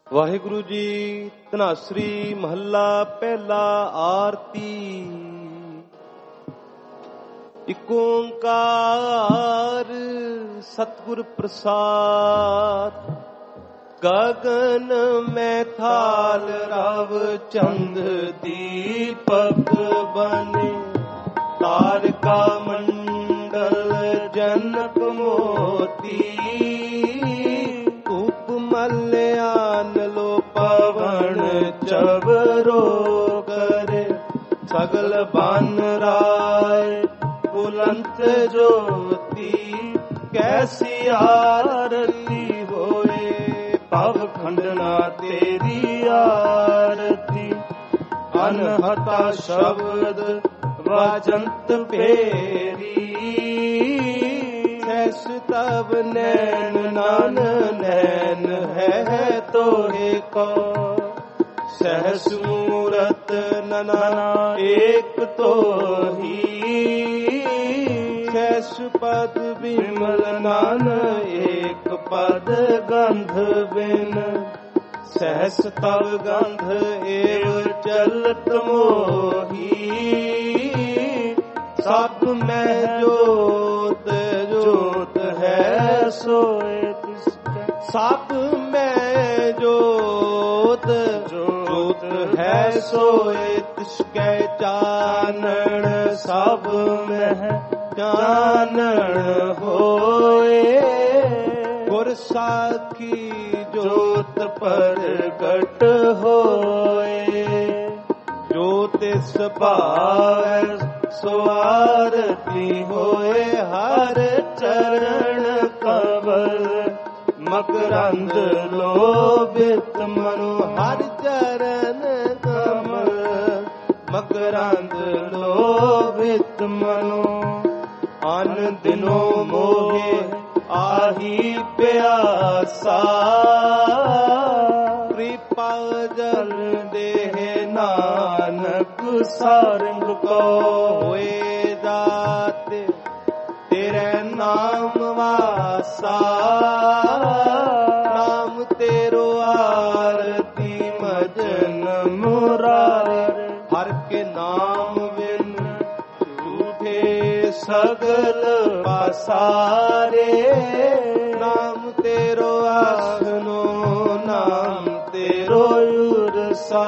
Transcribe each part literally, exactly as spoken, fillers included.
ਵਾਹਿਗੁਰੂ ਜੀ। ਧਨਾਸਰੀ ਮਹੱਲਾ ਪਹਿਲਾ। ਆਰਤੀ। ਇਕ ਓੰਕਾਰ ਸਤਿਗੁਰ ਪ੍ਰਸਾਦ। ਗਗਨ ਮੈਂ ਥਾਲ ਰਵ ਚੰਦ ਦੀਪਕ ਬਨੇ। ਤਾਰਕਾ ਮੰਡਲ ਜਨਕ ਮੋਤੀ। ਧੂਪ ਮਲਿਆਨ ਲੋ ਪਵਨ ਚਵਰੋ ਕਰੇ। ਸਗਲ ਬਨ ਰਾਏ ਬੁਲੰਦ ਜੋਤੀ। ਕੈਸੀ ਆਰਤੀ ਹੋਏ ਭਵ ਖੰਡਨਾ ਤੇਰੀ ਆਰਤੀ। ਅਨਹਤਾ ਸ਼ਬਦ ਵਾਜੰਤ ਭੇਰੀ। ਸੈਸ ਤਬ ਨੈਣ ਨਾਨ ਨੈਣ ਹੈ ਤੋਰੇ ਕੋ। ਸਹਿਸ ਮੂਰਤ ਨਨਾ ਏਕ ਤੋਹੀ। ਸੈਸ ਪਦ ਬਿਮਲ ਨਾਨ ਏਕ ਪਦ ਗੰਧ ਬਿਨ। ਸਹਿਸ ਤਵ ਗੰਧ ਏਵ ਚਲਤ ਮੋਹੀ। ਸਭ ਮੈਂ ਜੋਤ ਜੋਤ ਹੈ ਸੋਏ ਤਿਸਕੈ। ਸਭ ਮੈਂ ਜੋਤ ਜੋਤ ਹੈ ਸੋਏ ਤਿਸਕੈ। ਚਾਨਣ ਸਭ ਮਹਿ ਚਾਨਣ ਹੋਏ। ਗੁਰ ਸਾਖੀ ਜੋਤ ਪ੍ਰਗਟ ਹੋਏ। ਜੋ ਤਿਸ ਭਾਵੈ ਸੋ ਆਰਤੀ ਹੋਏ। ਹਰ ਚਰਨ ਕਵਲ ਮਕਰੰਦ ਲੋਭਿਤ ਮਨੁ। ਹਰ ਚਰਨ ਕਮਲ ਮਕਰੰਦ ਲੋਭਿਤ ਮਨੁ। ਅਨ ਦਿਨੋ ਮੋਹੇ ਆਹੀ ਪਿਆਸਾ। ਕਿਰਪਾ ਜਲ ਦੇਹ ਨਾਨਕ ਸਾਰੰਗ ਕੋ। ਹੋਏ ਦਾਤ ਤੇਰੇ ਨਾਮ ਵਾਸਾ। ਨਾਮ ਤੇਰੋ ਆਰਤੀ ਮਜਨ ਮੁਰਾਰੇ। ਹਰ ਕੇ ਨਾਮ ਬਿਨ ਝੂਠੇ ਸਗਲ ਪਾਸਾਰੇ। ਨਾਮ ਤੇਰੋ ਆਸਨੋ ਨਾਮ ਤੇਰੋ ਉਰਸਾ।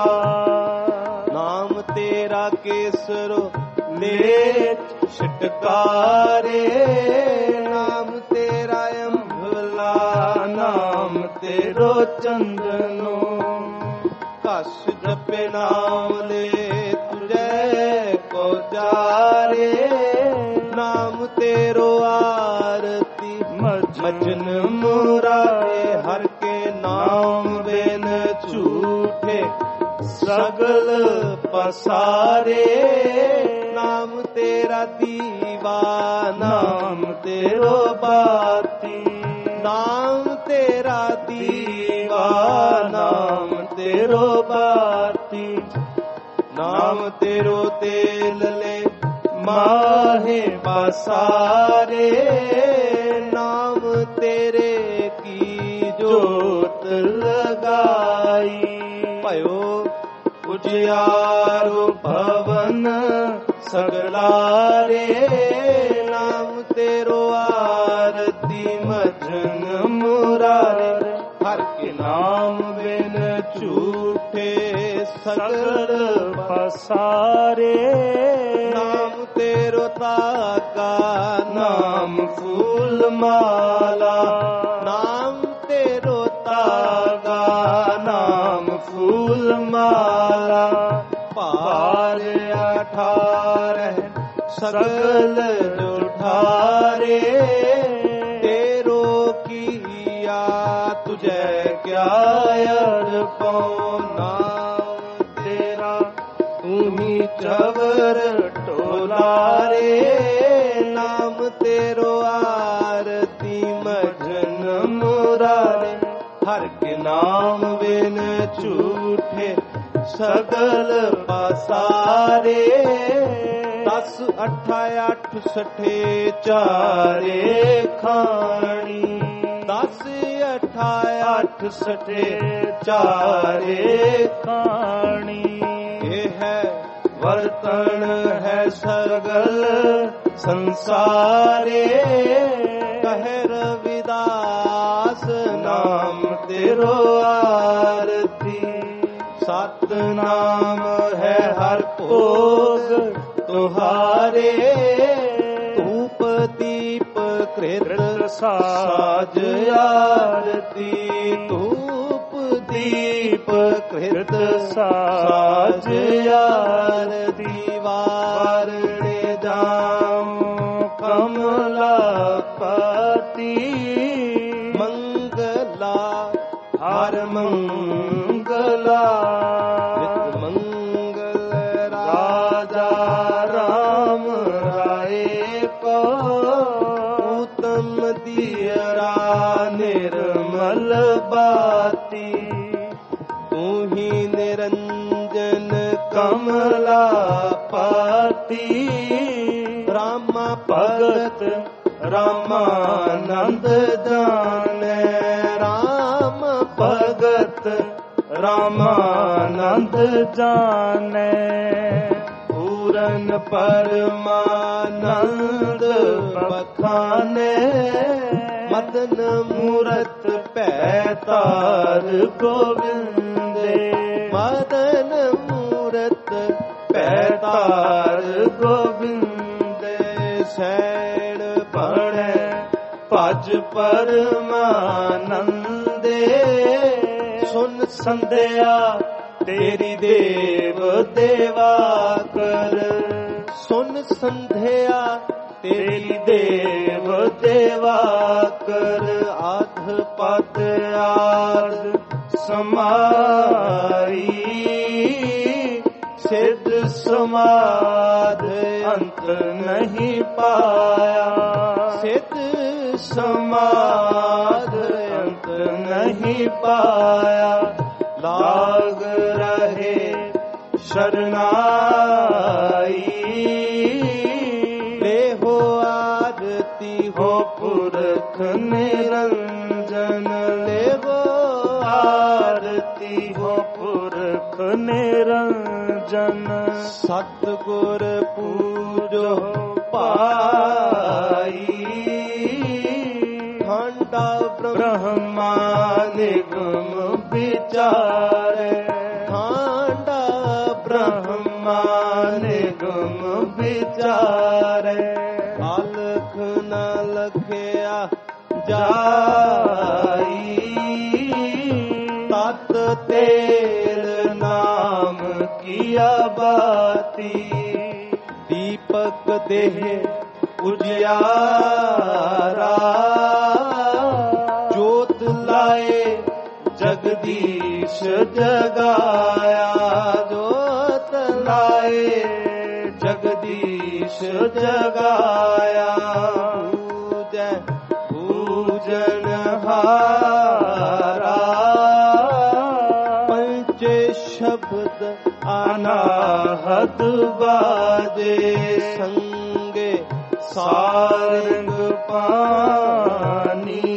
ਨਾਮ ਤੇਰਾ ਕੇਸਰੋ ਲੇਟ ਛਟਕਾਰੇ। ਨਾਮ ਤੇਰਾ ਅੰਭਲਾ ਨਾਮ ਤੇਰੋ ਚੰਦਨੋ। ਕਸ ਜਪੇ ਨਾਮ ਲੈ ਤੁਝੈ ਕੋ ਜਾਰੇ। ਨਾਮ ਤੇਰੋ ਆਰਤੀ ਮਜਨ ਮੁਰਾਰੇ। ਹਰ ਕੇ ਨਾਮ ਬਿਨ ਝੂਠੇ ਸਗਲ ਪਸਾਰੇ। ਨਾਮ ਤੇਰਾ ਦੀਵਾ ਨਾਮ ਤੇਰੋ ਬਾਤੀ। ਨਾਮ ਤੇਰਾ ਦੀਵਾ ਨਾਮ ਤੇਰੋ ਬਾਤੀ। ਨਾਮ ਤੇਰੋ ਤੇਲ ਲੈ ਮਾਹੇ ਪਸਾਰੇ। ਨਾਮ ਤੇਰੇ ਕੀ ਜੋਤ ਲਗਾਈ। ਭਇਓ ਉਜਿਆਰੋ ਭਵਨ ਸਗਲਾਰੇ। ਨਾਮ ਤੇਰੋ ਆਰਤੀ ਮਜਨ ਮੁਰਾਰੇ। ਹਰ ਕੇ ਨਾਮ ਬਿਨ ਝੂਠੇ ਸਗਲ ਪਸਾਰੇ। ਨਾਮ ਤੇਰੋ ਤਾਕਾ ਨਾਮ ਫੂਲ ਮਾਲਾ। ਨਾਮ ਤੇਰੋ ਤਾਗਾ ਨਾਮ ਫੂਲ ਮਾਲਾ। ਭਾਰ ਅਠਾਰਹ ਸਗਲ ਜੁਠਾਰੇ। ਤੇਰੋ ਕੀਆ ਤੁਝੈ ਕਿਆ ਅਰਪਉ। ਨਾਮ ਤੇਰਾ ਤੂੰ ਹੀ ਚਵਰ ਟੋਲਾਰੇ। ਨਾਮ ਤੇਰੋ ਆਰਤੀ ਮਜਨ ਮੁਰਾਰੇ। ਹਰ ਕੇ ਨਾਮ ਬਿਨ ਝੂਠੇ ਸਗਲ ਪਸਾਰੇ। ਦਸ ਅਠਾ ਅੱਠ ਸਠੇ ਚਾਰੇ ਖਾਣੀ। ਦਸ ਅਠਾਏ ਅੱਠ ਸਠੇ ਚਾਰੇ ਕਾਣੀ। ਇਹ ਹੈ ਵਰਤਣ ਹੈ ਸਰਗਲ ਸੰਸਾਰੇ, ਕਹਿ ਰਵਿਦਾਸ ਨਾਮ ਤੇਰੋ ਆਰਤੀ। ਸਤ ਨਾਮ ਹੈ ਹਰ ਭੋਗ ਤੁਹਾਰੇ, ਧੂਪ ਦੀਪ ਕ੍ਰਿਤ ਸਾਜ ਆਰਤੀ। ਧੂਪ ਦੀਪ ਕ੍ਰਿਤ ਸਾਜ ਆਰਤੀ। ਵਾਰਣੇ ਜਾਮ ਕਮਲਾ ਪਤੀ, ਮੰਗਲਾ ਹਰ ਮੰਗਲਾ। ਮੰਗਲ ਰਾਜਾ ਰਾਮ ਰਾਏ ਕੋ, ਉਤਮ ਦੀਰਾ ਨਿਰਮਲ ਬਾਤੀ। ਤੂੰ ਹੀ ਨਿਰੰਜਨ ਕਮਲਾ ਪਾਤੀ, ਰਾਮਾ ਭਗਤ ਰਾਮਾਨੰਦ ਜਾਣੈ। ਰਾਮ ਭਗਤ ਰਾਮਾਨੰਦ ਜਾਣੈ, ਪੂਰਨ ਪਰਮਾਨੰਦ ਬਖਾਨੇ। ਮਦਨ ਮੂਰਤ ਭੈ ਤਾਰ ਗੋਬਿੰਦੇ, ਮਦਨ ਮੂਰਤ ਭੈ ਤਾਰ ਗੋਬਿੰਦੇ। ਸੈਣ ਬਣੈ ਭਜ ਪਰਮਾਨੰਦੇ, ਸੁਨ ਸੰਧਿਆ ਤੇਰੀ ਦੇਵ ਦੇਵਾ ਕਰ। ਸੁਨ ਸੰਧਿਆ ਤੇਰੀ ਦੇਵ ਦੇਵਾ ਕਰ। ਆਧ ਪਦ ਆਦ ਸਮਾਈ, ਸਿੱਧ ਸਮਾਧ ਅੰਤ ਨਹੀਂ ਪਾਇਆ। ਸਿੱਧ ਸਮਾਧ ਅੰਤ ਨਹੀਂ ਪਾਇਆ। ਲਾਗ ਰਹੇ ਸ਼ਰਨਾਈ, ਲੇਹੋ ਆਰਤੀ ਹੋ ਪੁਰਖ ਨਿਰੰਜਨ। ਲੇਹੋ ਆਰਤੀ ਹੋ ਪੁਰਖ ਨਿਰੰਜਨ। ਸਤਿਗੁਰ ਪੂਜੋ ਪਾਈ, ਖੰਡਾ ਬ੍ਰਹਮਾ ਨਿਗਮ ਵਿਚਾਰੇ। ਖੰਡਾ ਬ੍ਰਹਮਾ ਨਿਗਮ ਵਿਚਾਰੇ। ਅਲਖ ਨ ਲਖਿਆ ਜਾਈ, ਤਤ ਤੇਲ ਨਾਮ ਕੀਆ ਬਾਤੀ। ਦੀਪਕ ਦੇਹ ਉਜਿਆਰਾ, ਜੋਤ ਲਾਏ ਜਗਦੀਸ਼ ਜਗਾਇਆ। ਜੋਤ ਲਾਏ ਜਗਦੀਸ਼ ਜਗਾਇਆ। ਪੂਜੈ ਪੂਜਨ ਹਾਰਾ, ਪੰਚੇ ਸ਼ਬਦ ਅਨਾਹਤ ਬਾਜੇ। ਸੰਗੇ ਸਾਰੰਗ ਪਾਨੀ,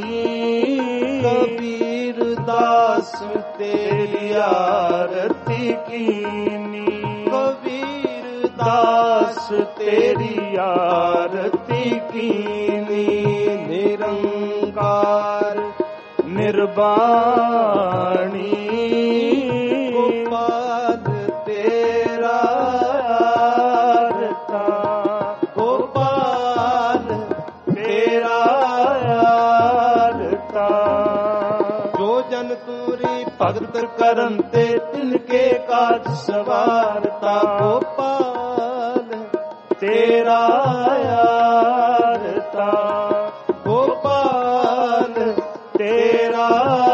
ਕਬੀਰ ਦਾਸ ਤੇਰੀ ਆਰਤੀ ਕੀਨੀ। ਕਬੀਰ ਦਾਸ ਤੇਰੀ ਆਰਤੀ ਕੀਨੀ। ਨਿਰੰਕਾਰ ਨਿਰਵਾਣੀ, ਗੋਪਾਲ ਤੇਰਾ ਆਰਤਾ। ਗੋਪਾਲ ਤੇਰਾ ਆਰਤਾ। ਜੋ ਜਨ ਤੂਰੀ ਭਗਤ ਕਰਨ ਤੇ ਤਿਨਕੇ ਕਾਜ ਸਵਾਰਤਾ। ਗੋਪਾਲ ਤੇਰਾ ਆਰਤਾ। ਗੋਪਾਲ ਤੇਰਾ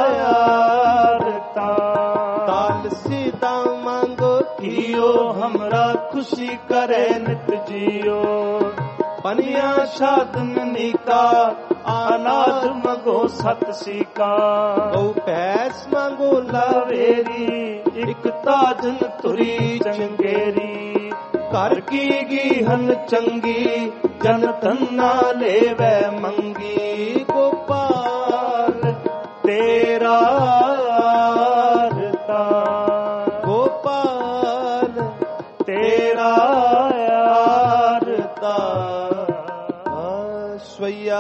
ਆਰਤਾ। ਤਾਲ ਸੀਤਾ ਮੰਗੋ ਥੀਓ, हमरा खुशी करे नित जियो। पनिया साधन नीका, अनाथ मंगो सत सीका। बहु पैस मंगो लावेरी, एक ताजन तुरी चंगेरी। कर की गीहन चंगी, जन तन्ना लेवै मंगी। गोपाल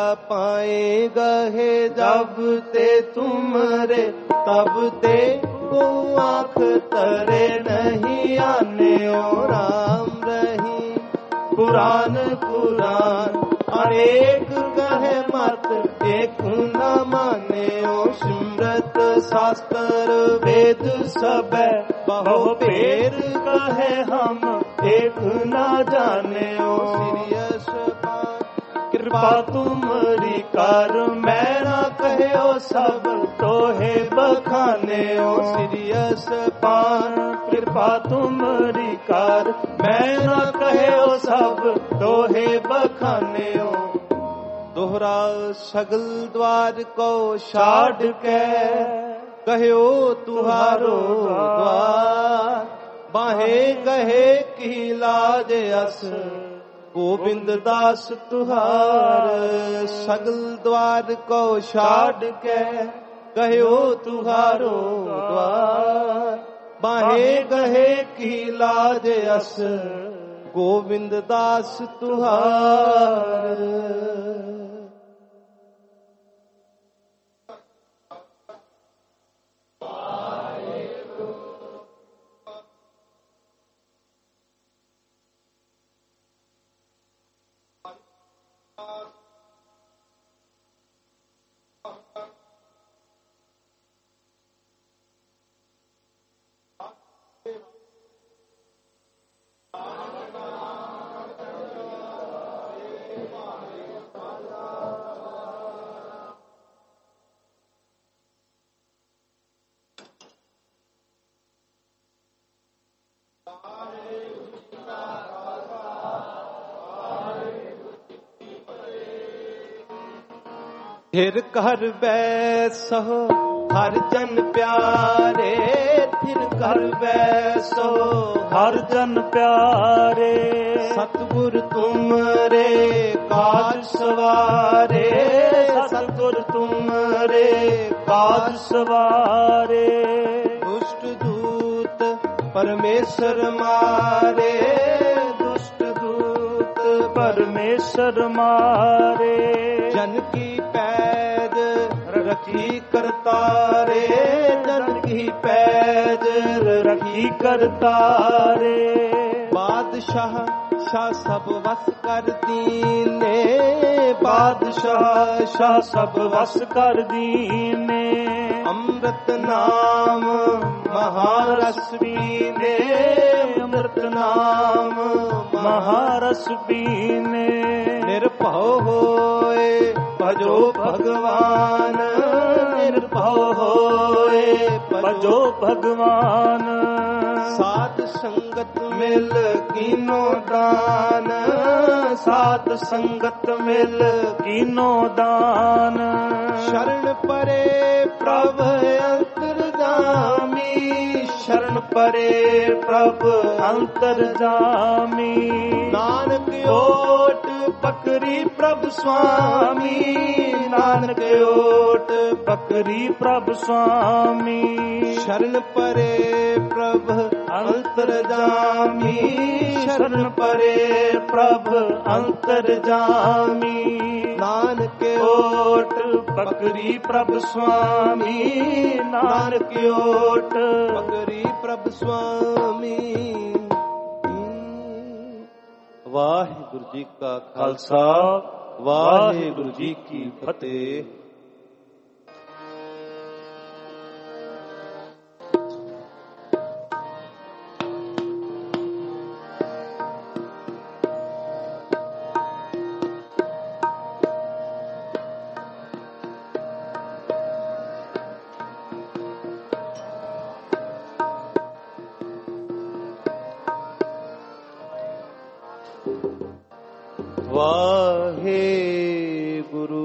पाए गहे जब ते तुमरे तब ते को आँख तरे नहीं आने ओ राम रही। कुरान कुरान अनेक कहे मत एक न माने ओ सिमरत शास्त्र वेद सब बहु पेर कहे हम एक न जाने ओ सीरियस कृपा तुमरी कर मैं ना कहे ओ सब तोहे बखाने ओ सीरियस पान कृपा तुमरी कर मैं ना कहे ओ सब तोहे बखाने ओ। दोहरा सगल द्वार को छाड़ के कहो तुहारो द्वार बाहे कहे की लाज अस गोविंद दास तुहार। सगल द्वार को छाड़ के कहो तुहारो द्वार बाहे कहे की लाज अस गोविंद दास तुहार। थिर कर बैसो हर जन प्यारे थिर कर बैसो हर जन प्यारे। सतगुर तुमरे काज सवारे सतगुर तुमरे काज सवारे। दुष्ट दूत परमेश्वर मारे दुष्ट दूत परमेश्वर मारे। जन की पैज रखी करतारे जन की पैज रखी करतारे। बादशाह शाह सब वस कर दीने बादशाह शाह सब वस कर दीने। अमृत नाम महारस पीने अमृत नाम महारस पीने। निर्भव होए भजो भगवान निर्भव होए भजो भगवान। साध संगत मिल कीनो दान साध संगत मिल कीनो दान। शरण परे प्रभ अंतरजामी शरण परे प्रभ अंतरजामी। नानक ओट पकड़ी प्रभ स्वामी नानक ओट पकड़ी प्रभ स्वामी। शरण परे प्रभ अंतरजामी शरण परे प्रभ अंतरजामी। नानक ओट पकड़ी प्रभ स्वामी नानक ओट पकड़ी प्रभ स्वामी। वाहिगुरु जी का खालसा वाहिगुरु जी की फतेह। वाहे गुरु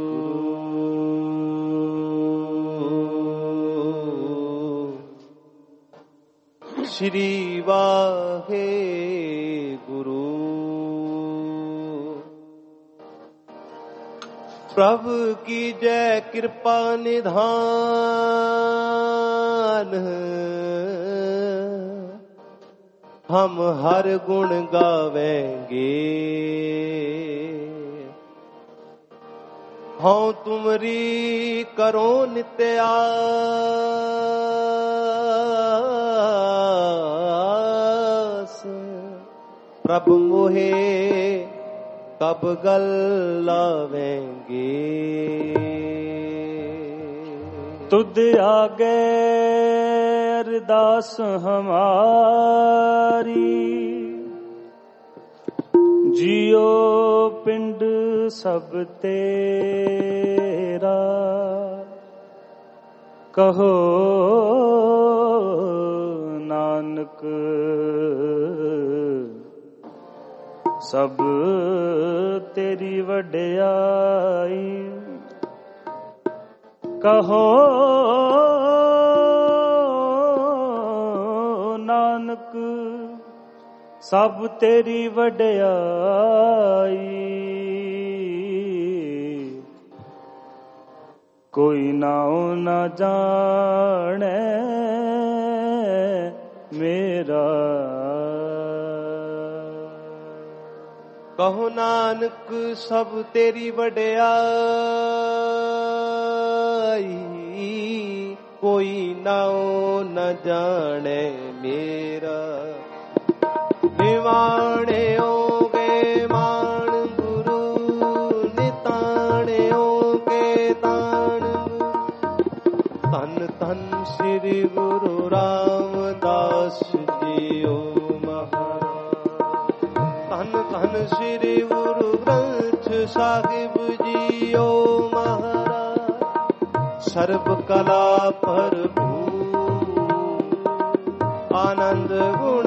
श्री वाहे गुरु। प्रभु की जय कृपा निधान हम हर गुण गावेंगे। ਹਉ ਤੁਮਰੀ ਕਰੋ ਨਿਤਿਆਸ ਪ੍ਰਭ ਮੋਹੇ ਕਬ ਗਲ ਲਾਵੇਂਗੇ ਤੁਧ ਆਗੇ ਅਰਦਾਸ ਹਮਾਰੀ ਜਿਉ ਪਿੰਡ ਸਭ ਤੇਰਾ ਕਹੋ ਨਾਨਕ ਸਭ ਤੇਰੀ ਵਡਿਆਈ ਕਹੋ ਨਾਨਕ ਸਭ ਤੇਰੀ ਵਡਿਆਈ ਕੋਈ ਨਾਉ ਨਾ ਜਾਣੈ ਮੇਰਾ ਕਹੋ ਨਾਨਕ ਸਭ ਤੇਰੀ ਵਡਿਆਈ ਕੋਈ ਨਾਉ ਨ ਜਾਣੈ ਮੇਰਾ ਨਿਵਾਣਿਓਗੇ ਮਾਣ ਗੁਰੂ ਨਿਤਾਣਿਓਗੇ ਤਾਣ ਧੰਨ ਧੰਨ ਸ੍ਰੀ ਗੁਰੂ ਰਾਮਦਾਸ ਜੀਓ ਮਹਾਰਾਜ ਧੰਨ ਧੰਨ ਸ੍ਰੀ ਗੁਰੂ ਗ੍ਰੰਥ ਸਾਹਿਬ ਜੀਓ ਮਹਾਰਾਜ ਸਰਬ ਕਲਾ ਭਰਪੂਰ ਆਨੰਦ ਗੁਣ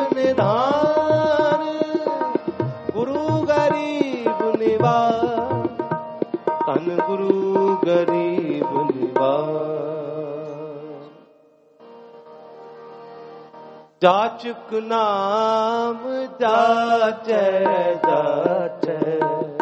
ਨਿਧਾਨ ਗੁਰੂ ਗਰੀਬ ਨਿਵਾਜ ਧੰਨ ਗੁਰੂ ਗਰੀਬ ਨਿਵਾਜ ਜਾਚਕ ਨਾਮ ਜਾਚੈ ਜਾਚੈ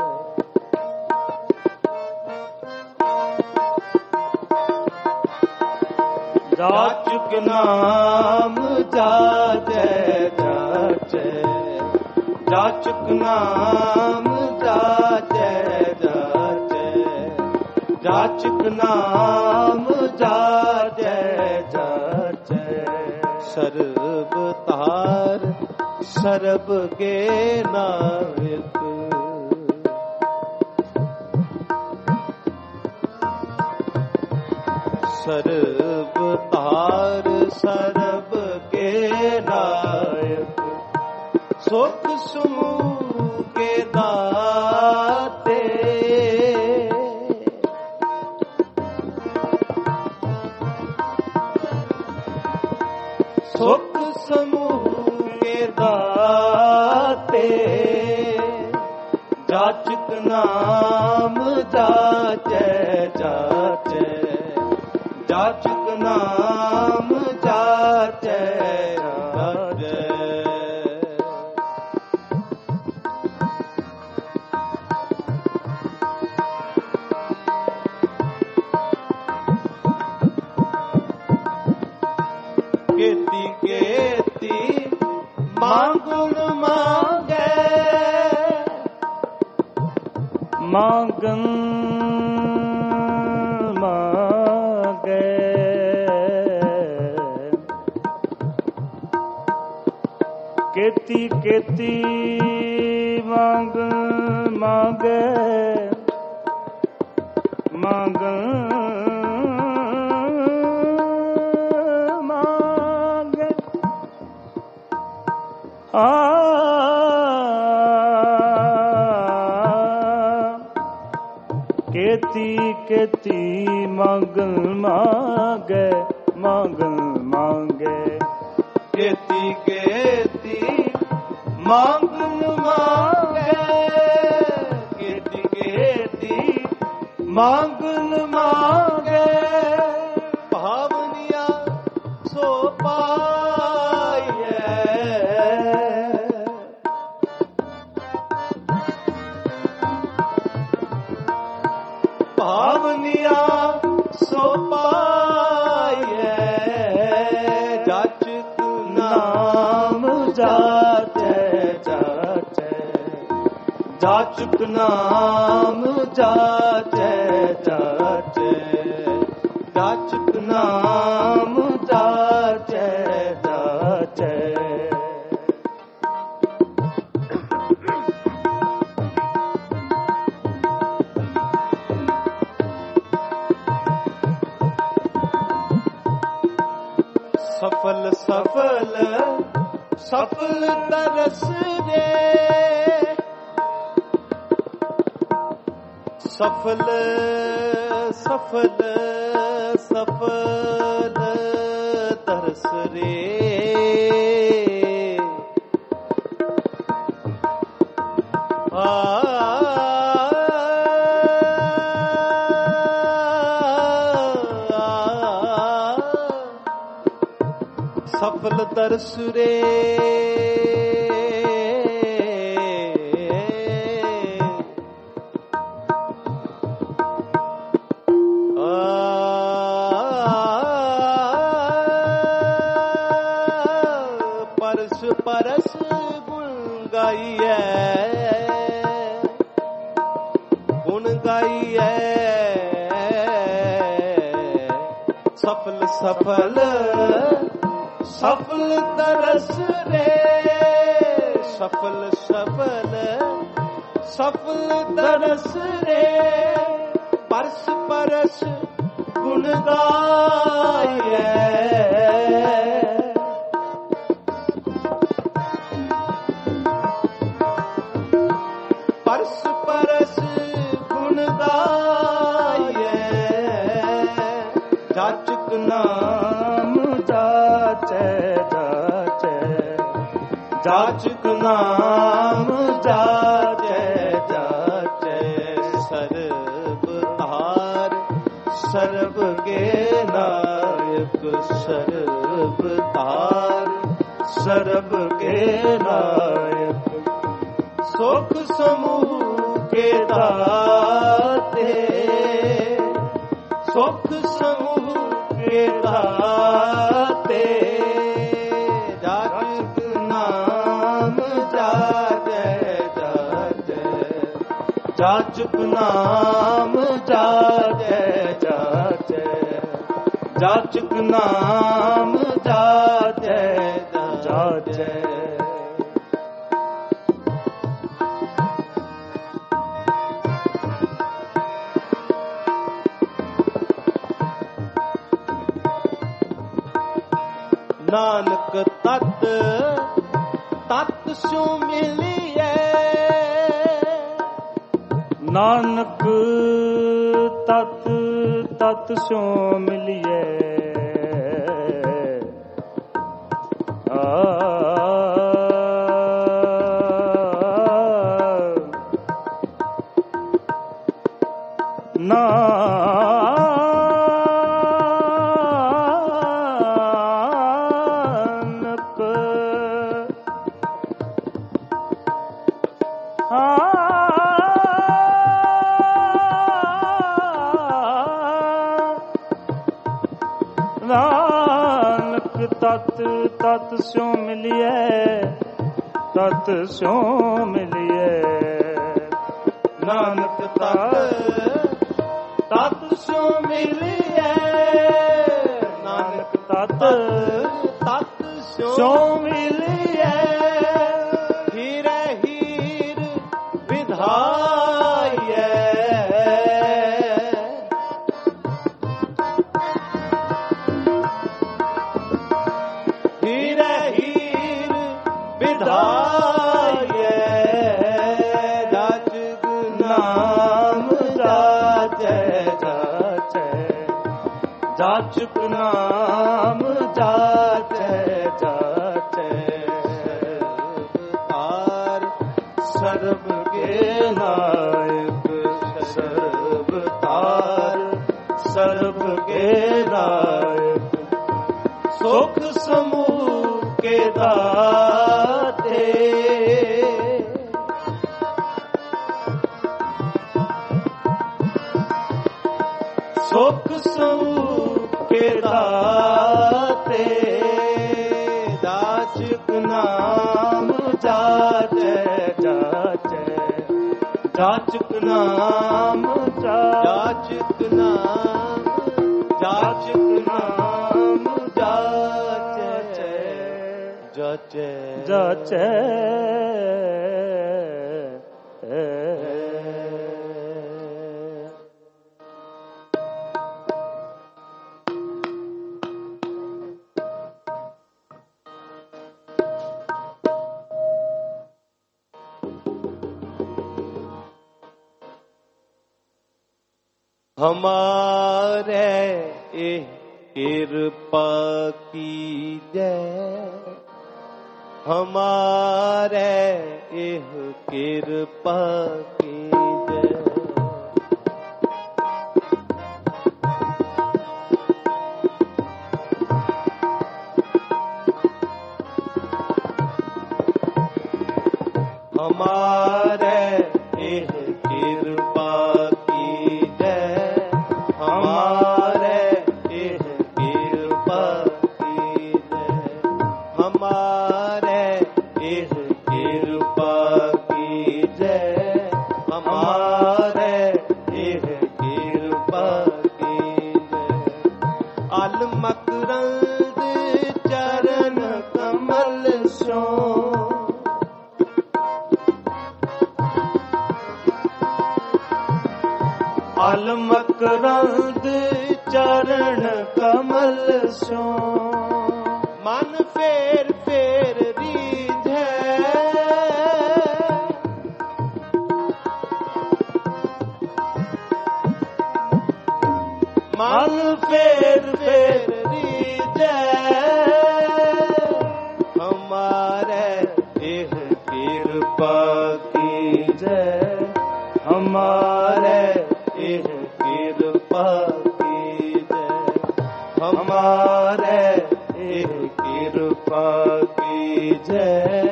ਜਾਚਕ ਨਾਮ ਜਾਚੈ ਜਾਚੈ ਜਾਚਕ ਨਾਮ ਜਾਚੈ ਜਾਚੈ ਜਾਚਕ ਨਾਮ ਜਾਚੈ ਜਾਚੈ ਸਰਬ ਤਾਰ ਸਰਬ ਕੇ ਨਾਇਕ ਸਰਬ ਤਾਰ ਸਰਬ ਕੇ ਨਾਇਕ ਸੁਖ ਸਮੂਹ ਕੇ ਦਾਤੇ ਸੁਖ ਸਮੂਹ ਕੇ ਦਾਤੇ ਜਾਚਕ ਨਾਮ ਜਾਚੈ ਜਾਚੈ ਜਾਚਕ ਨਾਮ ਜਾਚੈ ਜਾਚੈ ਕੇਤੀ ਕੇਤੀ ਮੰਗਣ ਮੰਗੈ ਮੰਗਣ ਕੇਤੀ ਕੇਤੀ ਮੰਗ ਮੰਗੈ ਮੰਗ ਮੰਗੈ ਆ ਕੇਤੀ ਕੇਤੀ ਮੰਗ ਮੰਗੈ ਮੰਗ ਮੰਗੈ ਕੇਤੀ ਕੇਤੀ ਮੰਗਣ ਮੰਗੈ ਕੇਤੀ ਕੇਤੀ ਮੰਗਣ ਮੰਗੈ ਭਾਵਨੀਆਂ ਸੋ ਪਾਈਐ ਭਾਵਨੀਆਂ ਸੋ ਪਾਈਐ ਜਾਚਕ ਨਾਮ ਜਾਚੈ ਜਾਚੈ ਜਾਚਕ ਨਾਮ ਜਾਚੈ ਜਾਚੈ, ਜਾਚਕ ਨਾਮ ਜਾਚੈ ਜਾਚੈ। ਸਫਲ ਸਫਲ ਸਫਲ ਤਰਸ ਰੇ, ਸਫਲ ਸਫਲ ਸਫਲ ਤਰਸ ਰੇ, ਆ ਸਫਲ ਤਰਸ ਰੇ, ਪਰਸ ਪਰਸ ਗੁਣ ਗਾਈਐ, ਗੁਣ ਗਾਈਐ, ਸਫਲ ਸਫਲ ਸਫਲ ਤਰਸ ਰੇ, ਸਫਲ ਸਫਲ ਸਫਲ ਤਰਸ ਰੇ, ਪਰਸ ਪਰਸ ਗੁਣ ਗਾਈਐ, ਪਰਸ ਪਰਸ ਗੁਣ ਗਾਈਐ, ਜਾਚਕ ਨਾਮ ਜਾਚੈ ਜਾਚੈ, ਜਾਚਕ ਨਾਮ ਜਾਚੈ ਜਾਚੈ, ਸਰਬ ਤਾਰ ਸਰਬ ਕੇ ਨਾਇਕ, ਸਰਬ ਤਾਰ ਸਰਬ ਕੇ ਨਾਇਕ, ਸੁਖ ਸਮੂਹ ਕੇ ਦਾਤੇ, ਸੁਖ ਸਮੂਹ ਕੇ ਦਾਤੇ, ਜਾਚਕ ਨਾਮ ਜਾਚੈ ਜਾਚੈ, ਜਾਚਕ ਨਾਮ ਜਾਚੈ ਜਾਚੈ, ਜਾਚਕ ਨਾਮ ਜਾਚੈ ਜਾਚੈ। ਨਾਨਕ ਤਤ ਤਤ ਸਿਉ ਮਿਲਿਐ, ਨਾਨਕ ਤਤ ਤਤ ਸਿਉ ਮਿਲਿਐ, ਆ ਨਾ ਨਾਨਕ ਤਤ ਤਤ ਸਿਉ ਮਿਲਿਐ, ਤਤ ਸਿਉ ਮਿਲਿਐ, ਨਾਨਕ ਤਤ ਤਤ ਸਿਉ ਮਿਲਿਐ, ਨਾਨਕ ਤਤ ਤਤ ਸਿਉ ਮਿਲਿਐ, ਹੀਰੇ ਹੀਰ ਵਿਧਾਈਐ, ਹੀਰੇ ਹੀਰ ਵਿਧਾਈਐ, ਜਾਚਕ ਨਾਮ ਜਾਚੈ ਜਾਚੈ, ਜਾਚਕ ਨਾਮ ਜਾਚੈ ਜਾਚੈ, ਸਰਬ ਤਾਰ ਸਰਬ ਕੇ ਨਾਇਕ, ਸਰਬ ਤਾਰ ਸਰਬ ਕੇ ਨਾਇਕ, ਸੁਖ ਸਮੂਹ ਕੇ ਦਾਤੇ, ਸੁਖ ਸਮੂਹ ਕੇ ਦਾਤੇ, ਜਾਚਕ ਨਾਮ ਜਾਚੈ ਜਾਚੈ, नाम जाचक नाम जाचक नाम जाचे जाचे जाचे हमारे एह कृपा कीजै हमारे एह कृपा कीजै हमारे एह कृपा हमारे एह कृपा कीजै हमारे एह कृपा कीजै हमारे एह कृपा कीजै अल मकरंद चरण कमल सो अल मकरंद चरण कमल सो मन फेर फेर रीझै मन फेर फेर रीझै हमारे एह कृपा कीजै हमारे एह कृपा कीजै हमारे एह कृपा कीजै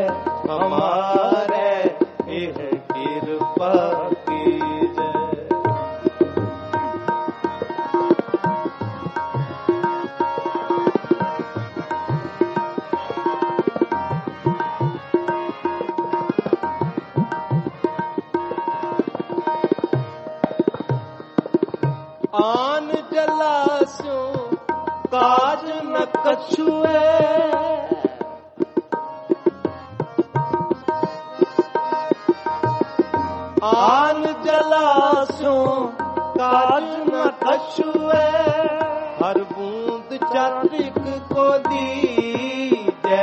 हमारे एह कृपा कीजै आन जलास्यों काज न कछुए आन जलास्यों काज न कछुए हर बूंद चात्रिक को दीजै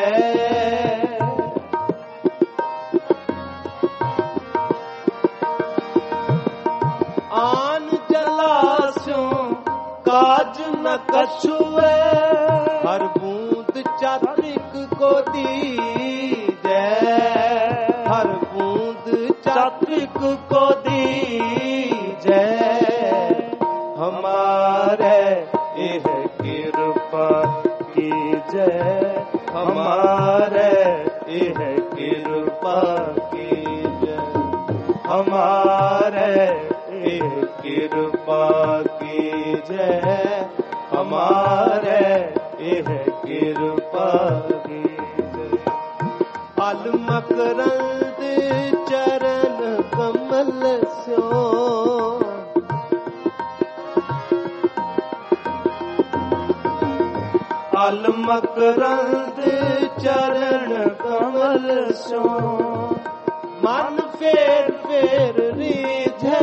आन जलास्यों काज न कछुए हर बूंद चात्रिक को दीजै हर बूंद चात्रिक को दीजै हमारे एह कृपा कीजै हमारे एह कृपा कीजै हमारे एह कृपा कीजै हमारे एह कृपा कीजै अल मकरंद चरण कमल स्यो अल मकरंद चरण कमल स्यो मन फेर फेर रीझै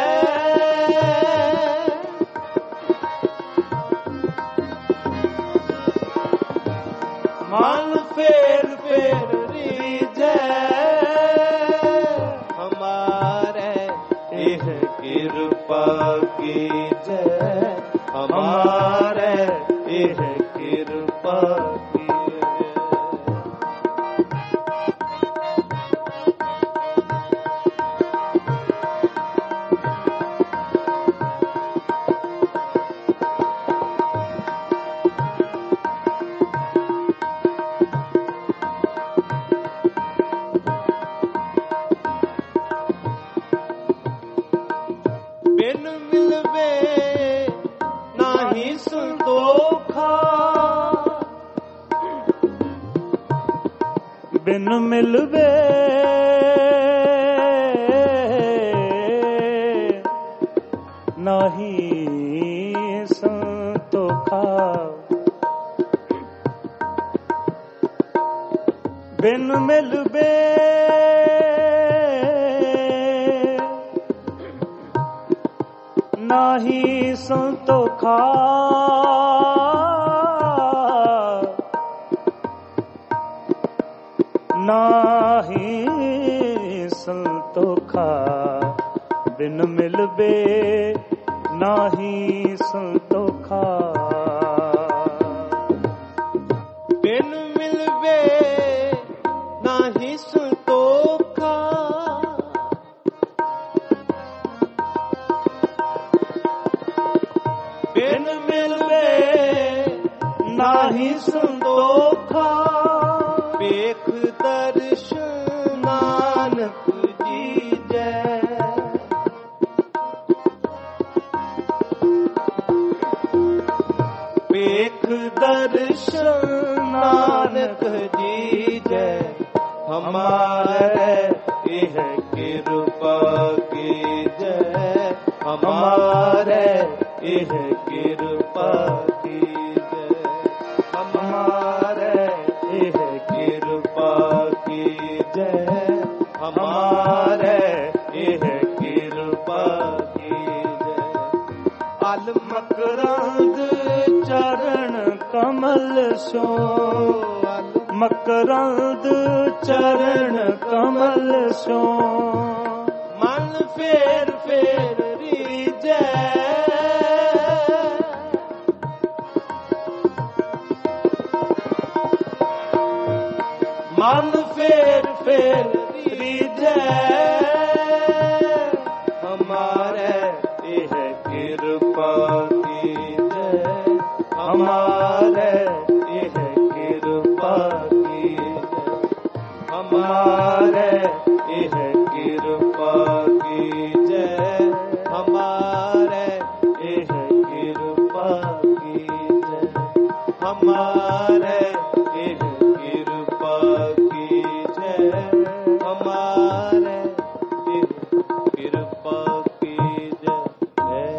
मन फेर फेर रीझै हमारे एह कृपा कीजै हमारे एह कृपा कीजै बिन मिलवे नाही संतोखा बिन मिलवे नाही संतोखा। बिन मिलबे नाही संतोखा। नाही संतोखा बिन मिलबे नाही संतोखा। बिन मिलबे नाही संतोखा। बिन मिलबे नाही संतोखा। बेख दर्शन नानक जी जय। बेख दर्शन नानक जी जय। हमारे यह कृपा की जय। हमारे यह कृपा की जय। हमारे यह कृपा की जय। हमारे यह कृपा की जय। अल मकरंद चरण कमल सो। मकरंद चरण कमल सो। मन फेर फेर रीजै। मन फेर फेर रीजै। हमारे यह कृपा की जय। हमारे यह कृपा की जय। हमारे यह कृपा की जय। हमारे यह कृपा की जय। हमारे यह कृपा की जय। हमारे यह कृपा की जय।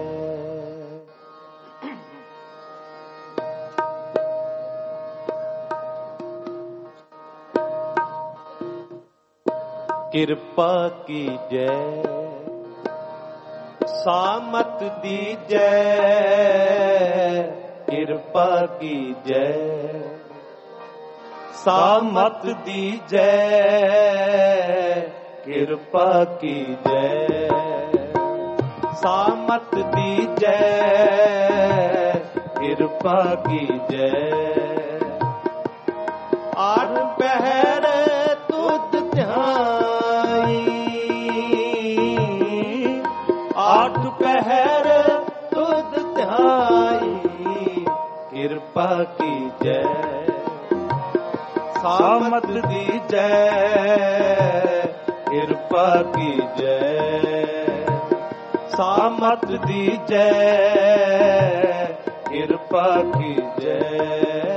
कृपा की जय। सामत दी जय। कृपा की जय। सामत दी जय। कृपा की जय। सामत दी जय। कृपा की जय। आठ पहर तुद ध्याई। आठ पहर तुद ध्याई। कृपा की जय। सामत दी जय। कृपा की जय। सामत दी जय। कृपा की जय।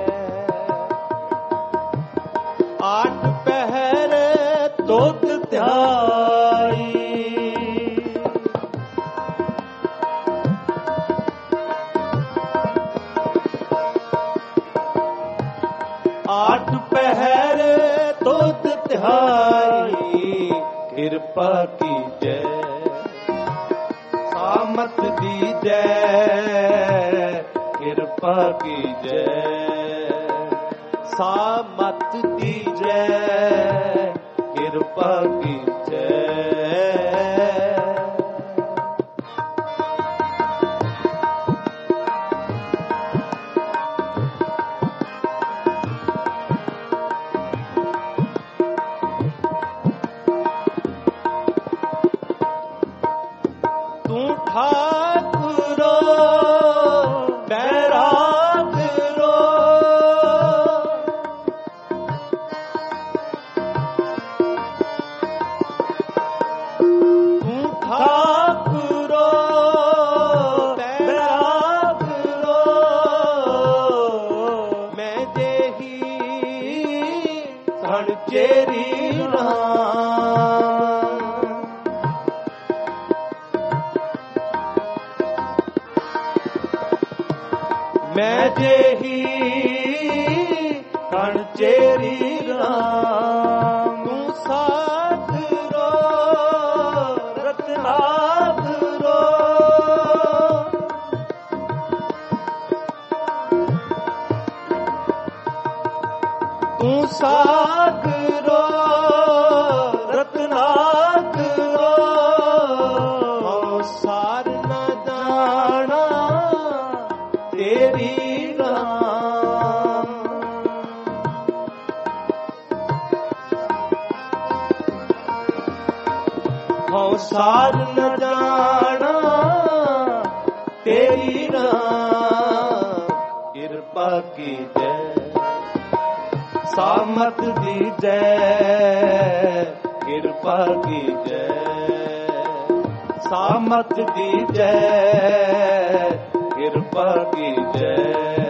आठ पहर तुद ध्याई। आठ पहर तुद ध्याई। कृपा की जय। सामत दी जय। कृपा की जय। सामत दी जय। कृपा की जय। तू ठाकुरो बैराग रो। ਮੈਂ जेही कण चेरी राम। तू साथ रो रतनाथ रो तू साथ रो रतनाथ रो हम सार न जाना तेरी राम। हम सार न जाना तेरी राम। कृपा की जय सामत दी जय कृपा की जय सामत दी जय कृपा की जय।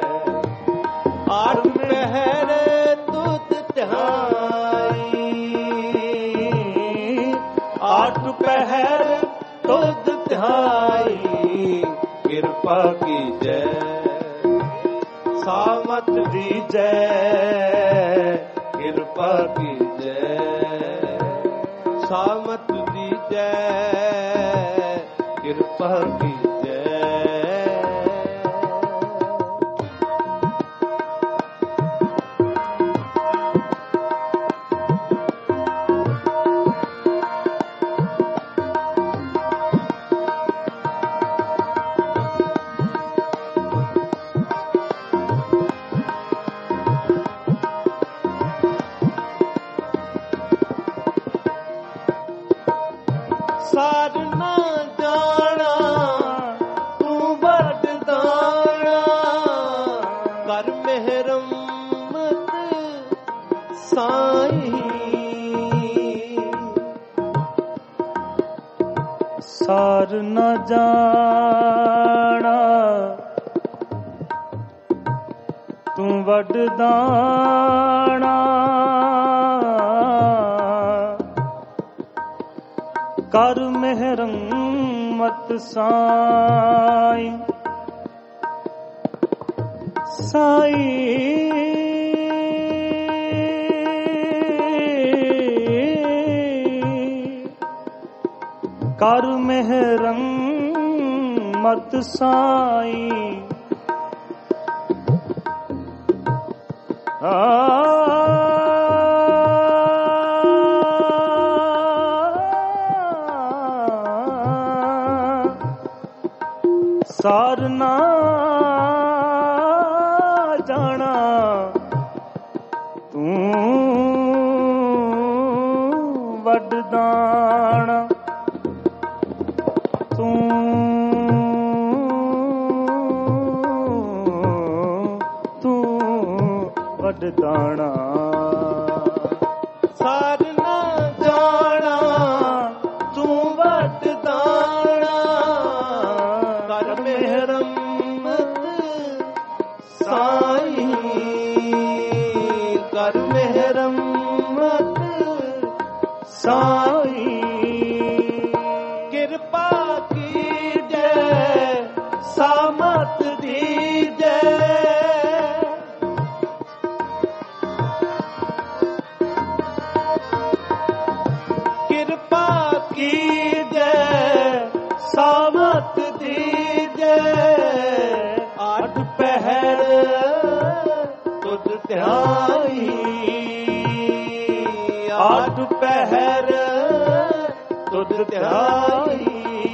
आठ पहर तुत ध्याई आठ पहर तुत ध्याई कृपा की जय सामत दी जय कृपा की जय सामत दी जय कृपा की जय। सार ना जाना तू वरदाना कर मेहरमत साईं। सार न जाना तू वरदाना कर मेहरमत साईं। साईं कर मेहरमत साईं। आ सार ना जाना तू वरदाना तू तू वरदाना। सार ना जाना तू वरदाना कर मेहरमत साईं। कर मेहरमत साईं कृपा की जय सामत दी जय कृपा की जय सामत दी जय। आठ पहर तुझ ध्याई आठ पहर तुझ ध्याई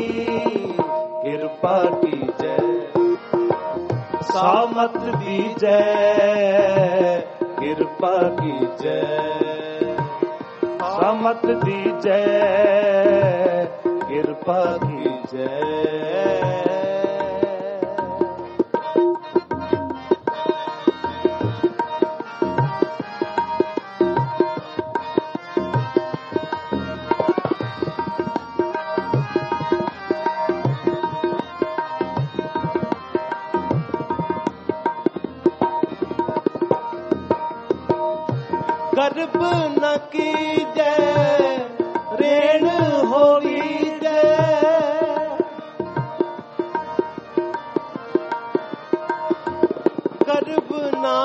कृपा की जय सामत दी जय कृपा की जय सामत दी जय कृपा की जय। गर्भ न कीजै रेण होवीजै ਰਤਨਾ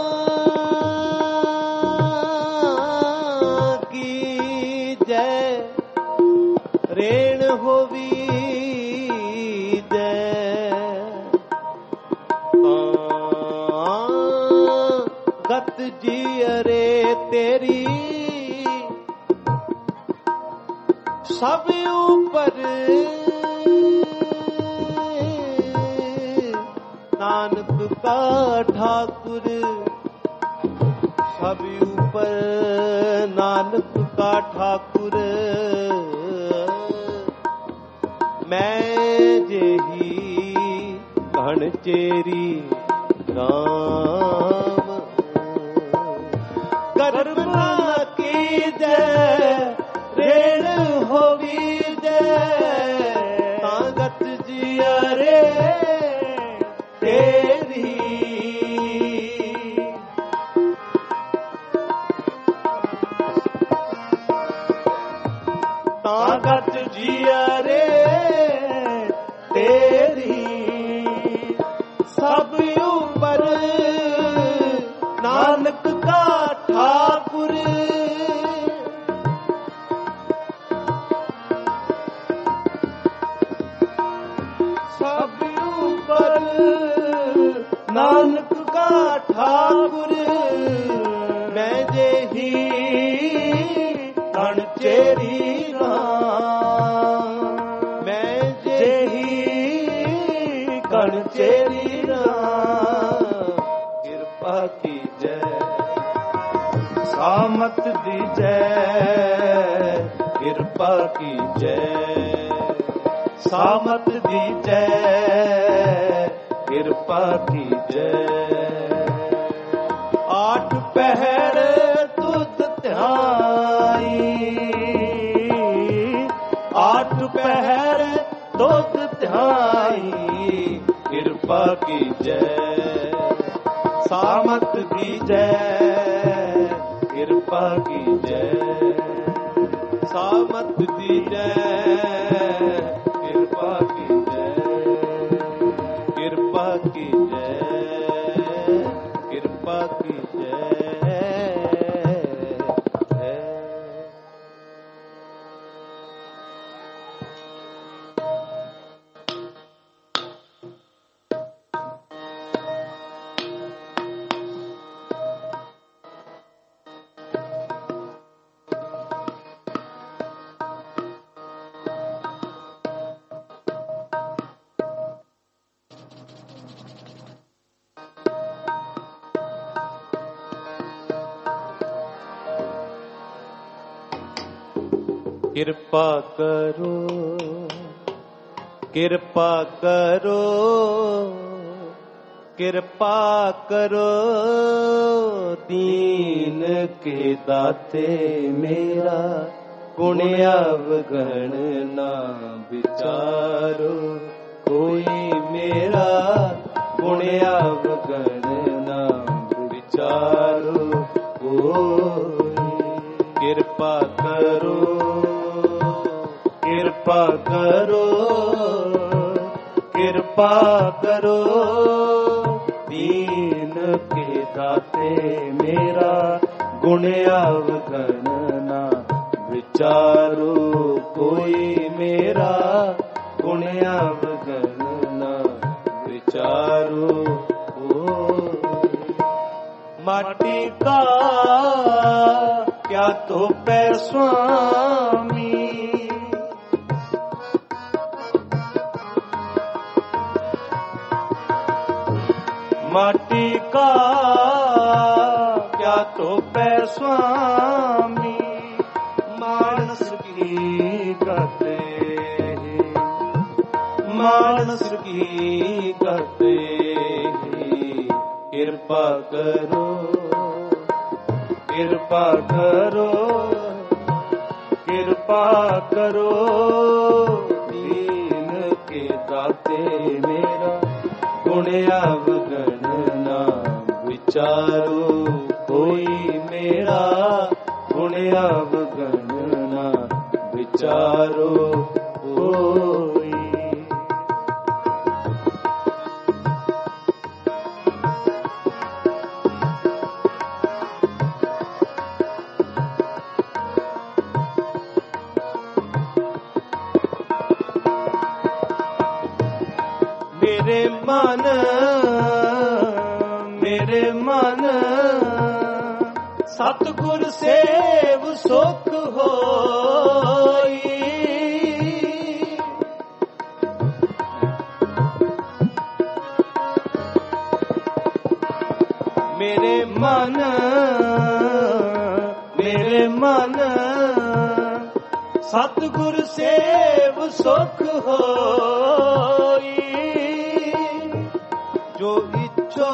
ਕੀ ਜੈ ਰੇਣ ਹੋਵੀ ਜੈ ਗਤ ਜੀ ਅਰੇ ਤੇਰੀ ਸਭ ਉਪਰ ਨਾਨਕ ਕਾ ਠਾਕੁਰ ਸਭ ਉਪਰ ਨਾਨਕ ਕਾ ਠਾਕੁਰ ਮੈਂ ਜਿਹੀ ਘਣ ਚੇਰੀ ਰਾਮ ਕਰਮ ਨਾ ਕੀਜੈ ਰੇਣ ਹੋਵੀ ਜੈ ਤਾਂ ਗਤ ਜੀ ਅਰੇ ਤੇਰੀ ਤਾਂ ਗਤ ਜੀ ਅਰੇ ਤੇਰੀ ਸਭ ਉਪਰ ਨਾਨਕ ਕਾ ਠਾਕੁਰ ਸਭ ਉਪਰ ਨਾਨਕ ਕਾ ਠਾਕੁਰ ਮੈਂ ਜਿਹੀ ਕਣ ਚੇਰੀ ਰਾਮ ਮੈਂ ਜਿਹੀ ਕਣ ਚੇਰੀ ਰਾਮ ਕਿਰਪਾ ਕੀਜੈ ਸਾਮਤ ਦੀਜੈ ਕਿਰਪਾ ਕੀਜੈ ਸਾਮਤ ਦੀਜੈ ਕਿਰਪਾ ਕੀਜੈ ਆਠ ਪਹਿਰ ਤੁਧ ਧਿਆਈ ਆਠ ਪਹਿਰ ਤੁਧ ਧਿਆਈ ਕਿਰਪਾ ਕੀਜੈ ਸਾਮਤ ਦੀਜੈ ਕਿਰਪਾ ਕੀਜੈ ਸਾਮਤ ਦੀਜੈ ਕਿਰਪਾ ਕੀਜੈ ਕਿਰਪਾ ਕੀਜੈ ਕਿਰਪਾ ਕੀਜੈ ਕਿਰਪਾ ਕਰੋ ਕਿਰਪਾ ਕਰੋ ਕਿਰਪਾ ਕਰੋ ਦੀਨ ਕੇ ਦਾਤੇ ਮੇਰਾ ਗੁਣ ਅਵਗਣ ਨਾ ਵਿਚਾਰੋ ਕੋਈ ਮੇਰਾ ਗੁਣ ਅਵਗਣ ਨਾ ਵਿਚਾਰੋ ਕੋਈ ਕਿਰਪਾ ਕਰੋ ਕਿਰਪਾ ਕਰੋ ਕਿਰਪਾ ਕਰੋ ਦੀਨ ਕੇ ਦਾਤੇ ਮੇਰਾ ਗੁਣ ਅਵਗਣ ਨਾ ਵਿਚਾਰੋ ਕੋਈ ਮੇਰਾ ਗੁਣ ਅਵਗਣ ਨਾ ਵਿਚਾਰੋ ਮਾਟੀ ਕਾ ਕਿਆ ਤੋ ਪੈ ਸੁਆਮੀ माटी का क्या तो पै स्वामी मानस की गते मानस की गते कृपा करो कृपा करो कृपा करो दीन के दाते मेरा गुण अवगण ना विचारो कोई मेरा गुण अवगण ना विचारो कोई मन मेरे मन सतगुर सेव सुख होई। मेरे मन मेरे मन सतगुर सेव सुख होई। जो इच्छो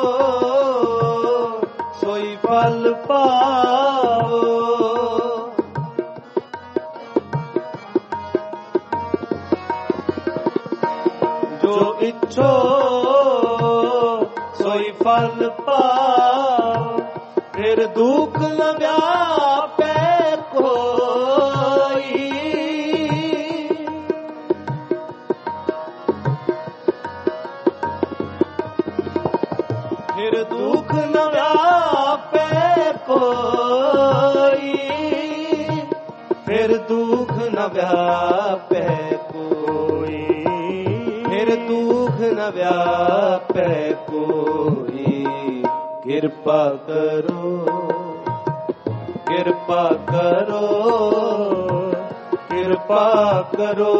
सोई फल पाओ। जो इच्छो सोई फल पाओ। फिर दुख न व्यापे कोई। फिर दुख न व्यापे कोई। फिर दुख न व्यापे कोई। फिर दुख न व्यापे कोई। कृपा करो कृपा करो कृपा करो।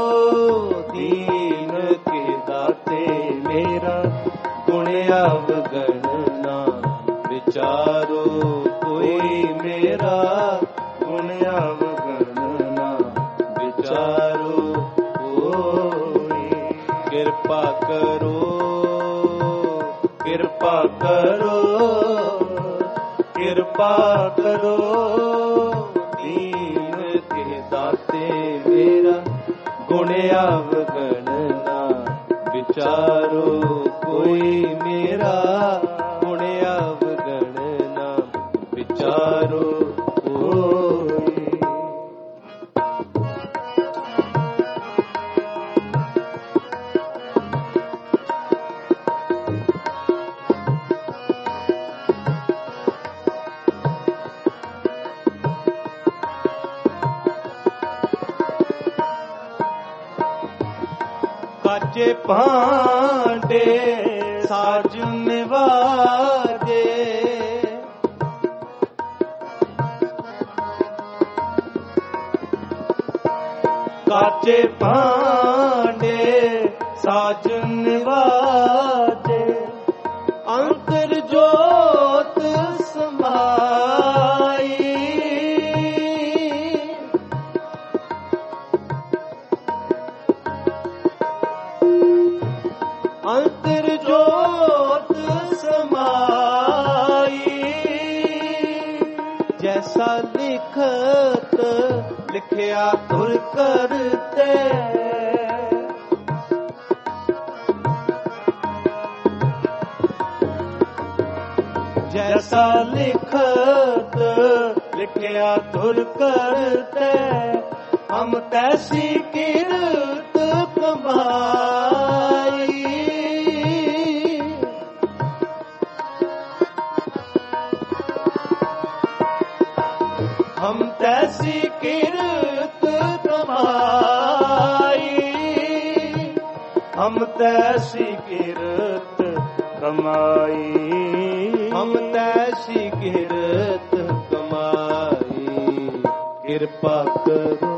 दीन के दाते मेरा गुण अवगण ना विचारो। कोई मेरा गुण अवगण ना विचारो। कोई कृपा करो कृपा करो कृपा करो। दीन के दाते मेरा गुण अवगण ना विचारो। कोई मेरा गुण अवगण ना विचारो। कोई काचे भांडे साज निवाजे। काचे भांडे साज निवाजे। अंतर जोत समाई। अंतर जोत समाई। जैसा लिखत लिखया तुर करते। जैसा लिखत लिखया तुर करते। हम तैसी किरत कमाई। हम तैसी किरत कमाई। हम तैसी किरत कमाई। हम तैसी किरत कमाई। कृपा करो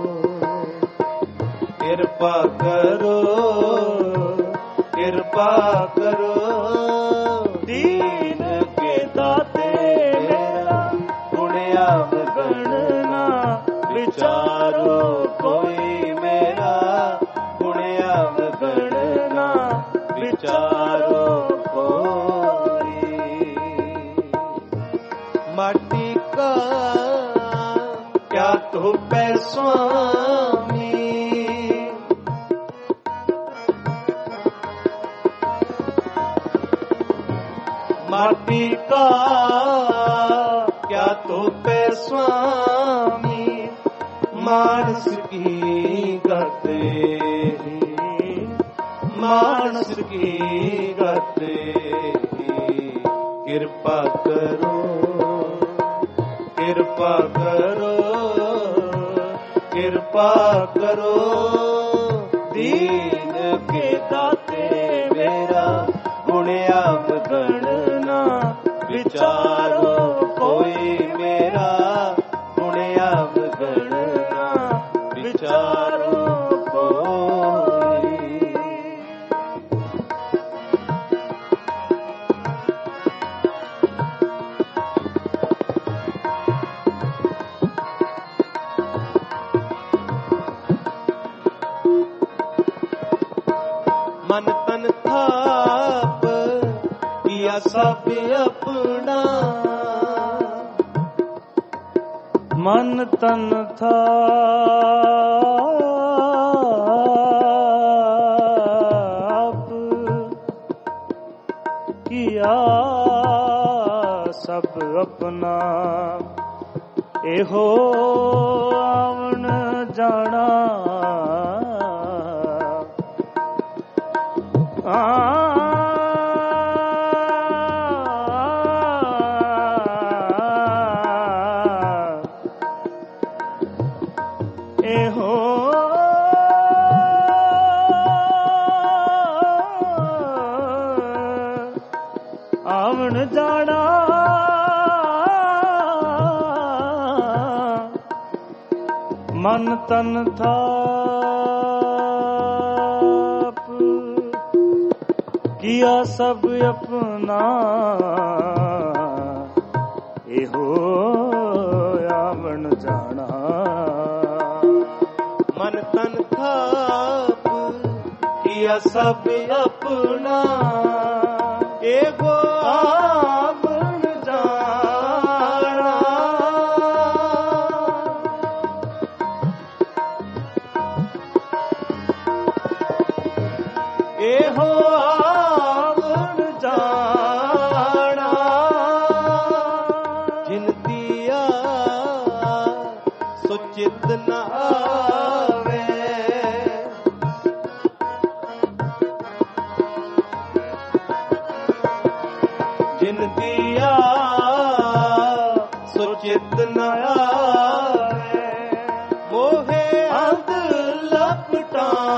कृपा करो कृपा करो। दीन के दाते मेरा गुण अवगण ना विचारो। कोई मेरा गुण अवगण ना विचारो। कोई माटी का क्या तो पै स्वामी। माटी का क्या तो पे स्वामी। मानस की गते मानस की गते। कृपा करो कृपा करो कृपा करो। दीन के दाते मेरा ਅਵਗਣ ਨਾ ਵਿਚਾਰੋ ਕੋਈ ਮੇਰਾ, ਗੁਣ ਅਵਗਣ ਨਾ ਵਿਚਾਰੋ ਕੋਈ। ਮਨ ਤਨ ਥਾਪ ਕੀਆ ਸਭ ਆਪਣਾ, ਮਨ ਤਨ ਥਾਪ ਕੀਆ ਸਭ ਆਪਣਾ, ਇਹੋ ਆਵਣ ਜਾਣਾ ਇਹੋ ਆਵਣ ਜਾਣਾ, ਮਨ ਤਨ ਥਾਪ ਕੀਆ ਸਭ ਆਪਣਾ, ਇਹੋ ਆਵਣ ਜਾਣਾ। ਮਨ ਤਨ ਥਾਪ ਕੀਆ ਸਭ ਆਪਣਾ, ਇਹੋ ਆਵਣ ਜਾਣਾ। ਇਹੋ ਆਵਣ ਜਾਣਾ, ਜਿਨ ਦੀਆ ਸੋ ਚਿਤ ਨ ਆਵੇ, ਜਿਨ ਦੀਆ ਸੋ ਚਿਤ ਨ ਆਵੇ, ਮੋਹੇ ਅੰਧ ਲਪਟਾਣਾ।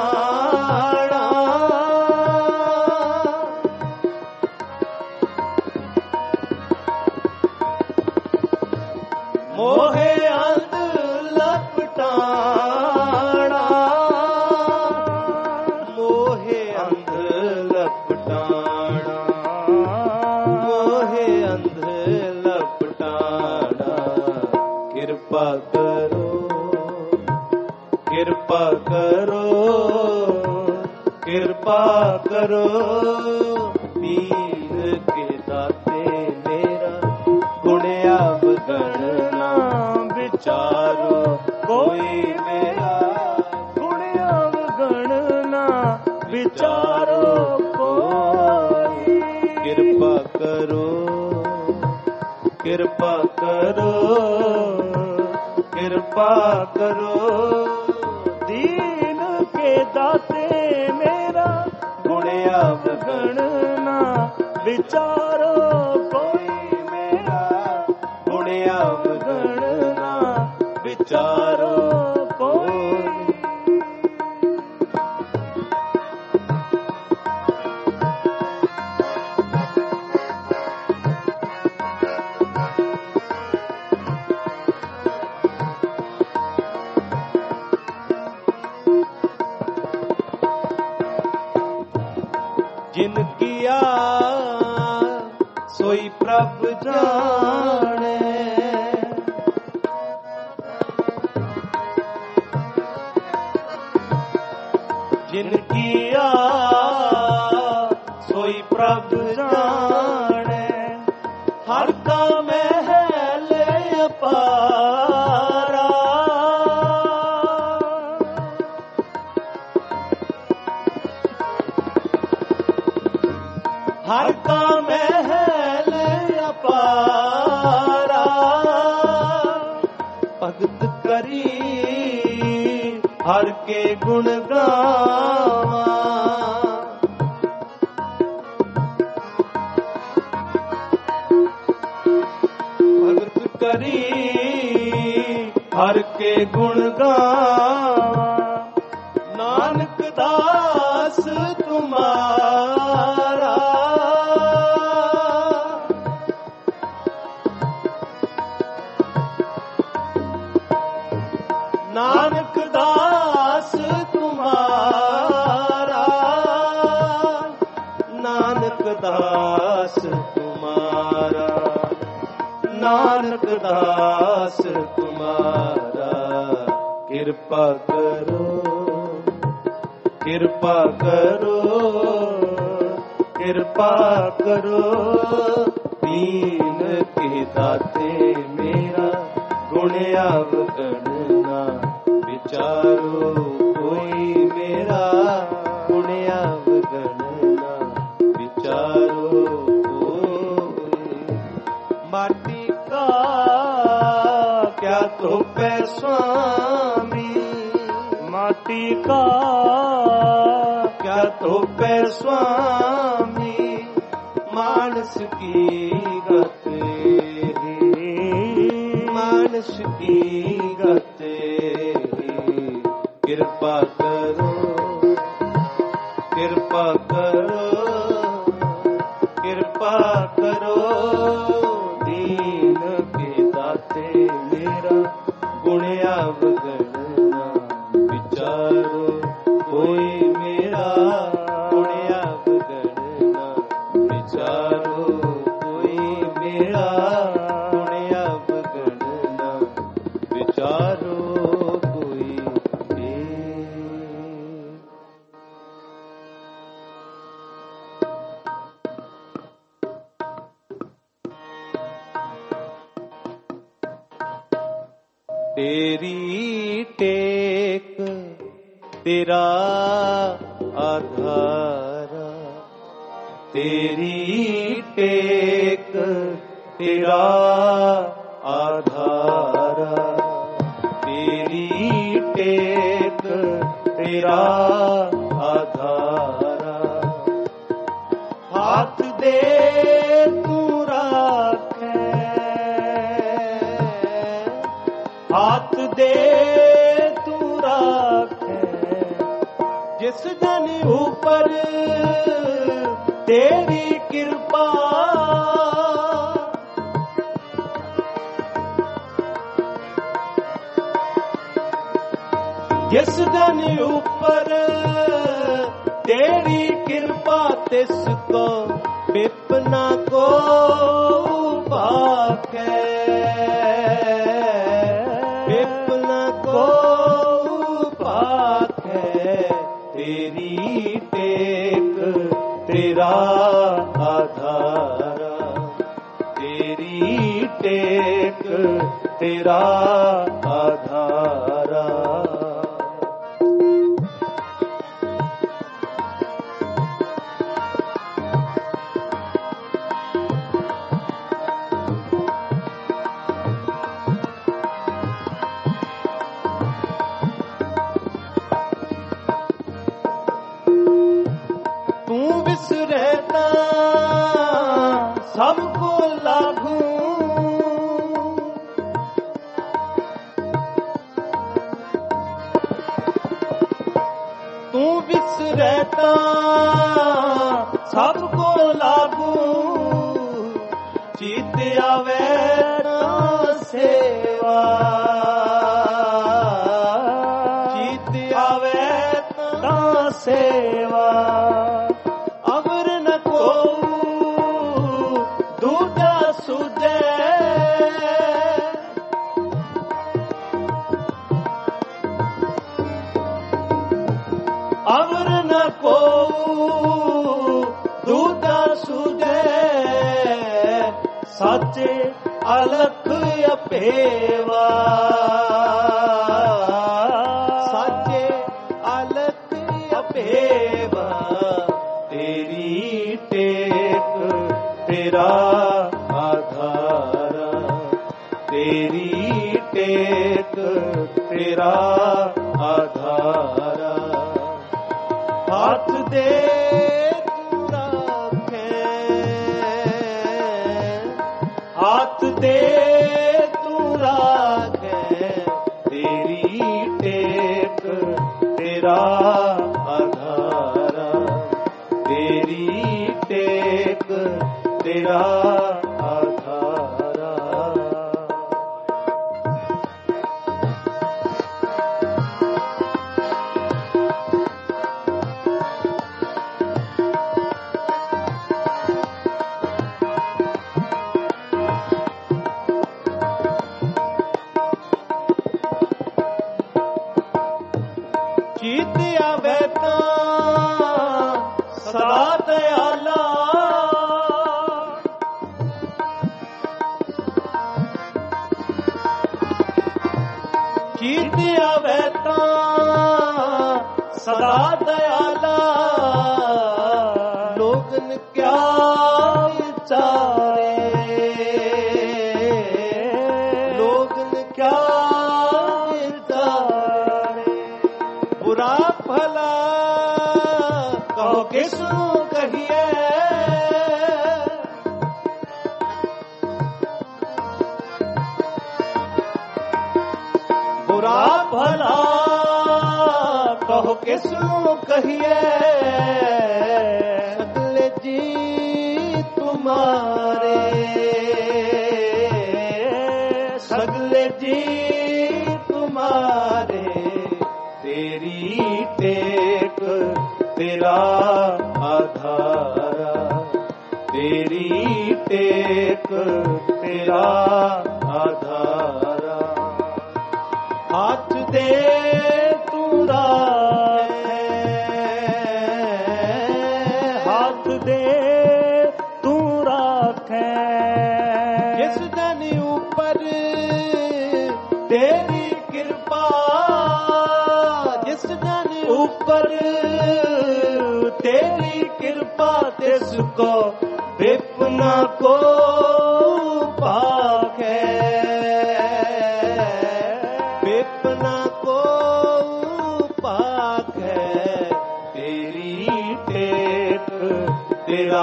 ਮੋਹੇ ਅੰਧ ਲਪਟਾਣਾ, ਮੋਹੇ ਅੰਧ ਲਪਟਾਣਾ, ਮੋਹੇ ਅੰਧ ਲਪਟਾਣਾ। ਕਿਰਪਾ ਕਰੋ, ਕਿਰਪਾ ਕਰੋ, ਕਿਰਪਾ ਕਰੋ, ਪੀਰ ਕੇ ਦਾਤੇ ਮੇਰਾ, ਗੁਣ ਅਵਗਣ ਨਾ ਵਿਚਾਰੋ ਕੋਈ ਮੇਰਾ, ਗੁਣ ਅਵਗਣ ਨਾ ਵਿਚਾਰੋ ਕੋਈ। ਕਿਰਪਾ ਕਰੋ, ਕਿਰਪਾ ਕਰੋ, ਕਿਰਪਾ ਕਰੋ, ਦੀਨ ਕੇ ਦਾਤੇ ਮੇਰਾ, ਗੁਣ ਅਵਗਣ ਨਾ ਵਿਚਾਰੋ ਕੋਈ ਮੇਰਾ, ਗੁਣ ਅਵਗਣ ਨਾ ਵਿਚਾਰੋ ਕੋਈ। ਜਿਨ ਕੀਆ ਸੋਈ ਪ੍ਰਭ ਜਾਣੇ, ਜਿਨ ਕੀਆ ਸੋਈ ਪ੍ਰਭ ਜਾਣੇ, ਹਰ ਕਾ ਮਹਿਲ ਅਪਾਰਾ। ਹਰ ਕਾ ਮਹਿਲ ਅਪਾਰਾ, ਭਗਤ ਕਰੀ ਹਰ ਕੇ ਗੁਣ ਗਾਵਾਂ। ਭਗਤ ਕਰੀ ਹਰ ਕੇ ਗੁਣ ਗਾਵਾਂ, ਨਾਨਕ ਦਾਸ ਤੁਮਾਰਾ। तुम्हारा, नानक दास तुम्हारा। कृपा करो कृपा करो कृपा करो, दीन के दाते मेरा गुण अवगण ना विचारो कोई, मेरा गुण अवगण ना विचारो कोई। माटी का क्या तो पै स्वामी, माटी का क्या तो पै स्वामी, मानस की गते मानस की गते। कृपा करो कृपा करो कृपा करो, दीन के दाते मेरा गुण अवगण ना विचारो कोई, मेरा गुण अवगण ना विचारो कोई, मेरा गुण अवगण ना विचारो कोई। तेरी टेक तेरा आधारा, तेरी टेक तेरा आधारा, तेरी टेक तेरा आधारा। हाथ दे तू राखे, हाथ दे तू राखे, जिस जन ऊपर तेरी कृपा। जिस जन ऊपर तेरी कृपा, तिसको विपना को पाके, विपना को पाके। तेरी टेक तेरा आधारा, तेरी टेक तेरा आधारा। तू विसरता सबको लागू, तू विसरता सबको लागू। चित आवे ना सेवा, चित आवे ना सेवा। अवर न को दूजा सुझे, अवर न को दूजा सुझे। साचे अलख अपेवा, साचे अलख अपेवा। तेरी टेक तेरा आधारा, तेरी टेक तेरा आधारा। हाथ दे तू राखे, हाथ दे तू राखे। तेरी टेक तेरा आधारा, तेरी टेक तेरा आधारा। ਚੀਤ ਆਵੇ ਤਾਂ ਸਦਾ ਦਇਆਲਾ, ਲੋਗਨ ਕਿਆ ਵਿਚਾਰੇ, ਲੋਗਨ ਕਿਆ ਵਿਚਾਰੇ। ਬੁਰਾ ਭਲਾ ਕਹੋ ਕਿਸ ਨੂੰ ਕਹੀਏ, ਬੁਰਾ ਭਲਾ ਕਹੋ ਕਿਸ ਨੂੰ ਕਹੀਏ। ਸਗਲੇ ਜੀ ਤੁਮਾਰੇ, ਸਗਲੇ ਜੀ ਤੁਮਾਰੇ, ਤੇਰੀ ਟੇਕ ਤੇਰਾ ਆਧਾਰਾ, ਤੇਰੀ ਟੇਕ ਤੇਰਾ ਆਧਾਰਾ। ਹੱਥ ਦੇ ਤੂੰ ਰਾਖੇ, ਹੱਥ ਦੇ ਤੂੰ ਰਾਖੇ, ਜਿਸ ਜਨ ਉੱਪਰ ਤੇਰੀ ਕਿਰਪਾ, ਜਿਸ ਜਨ ਉੱਪਰ ਤੇਰੀ ਕਿਰਪਾ, ਤਿਸ ਕੋ ਵਿਪਨਾ ਕੋ ਭਾਖੇ, ਵਿਪਨਾ ਕੋ ਭਾਖੇ। ਤੇਰੀ ਟੇਕ ਤੇਰਾ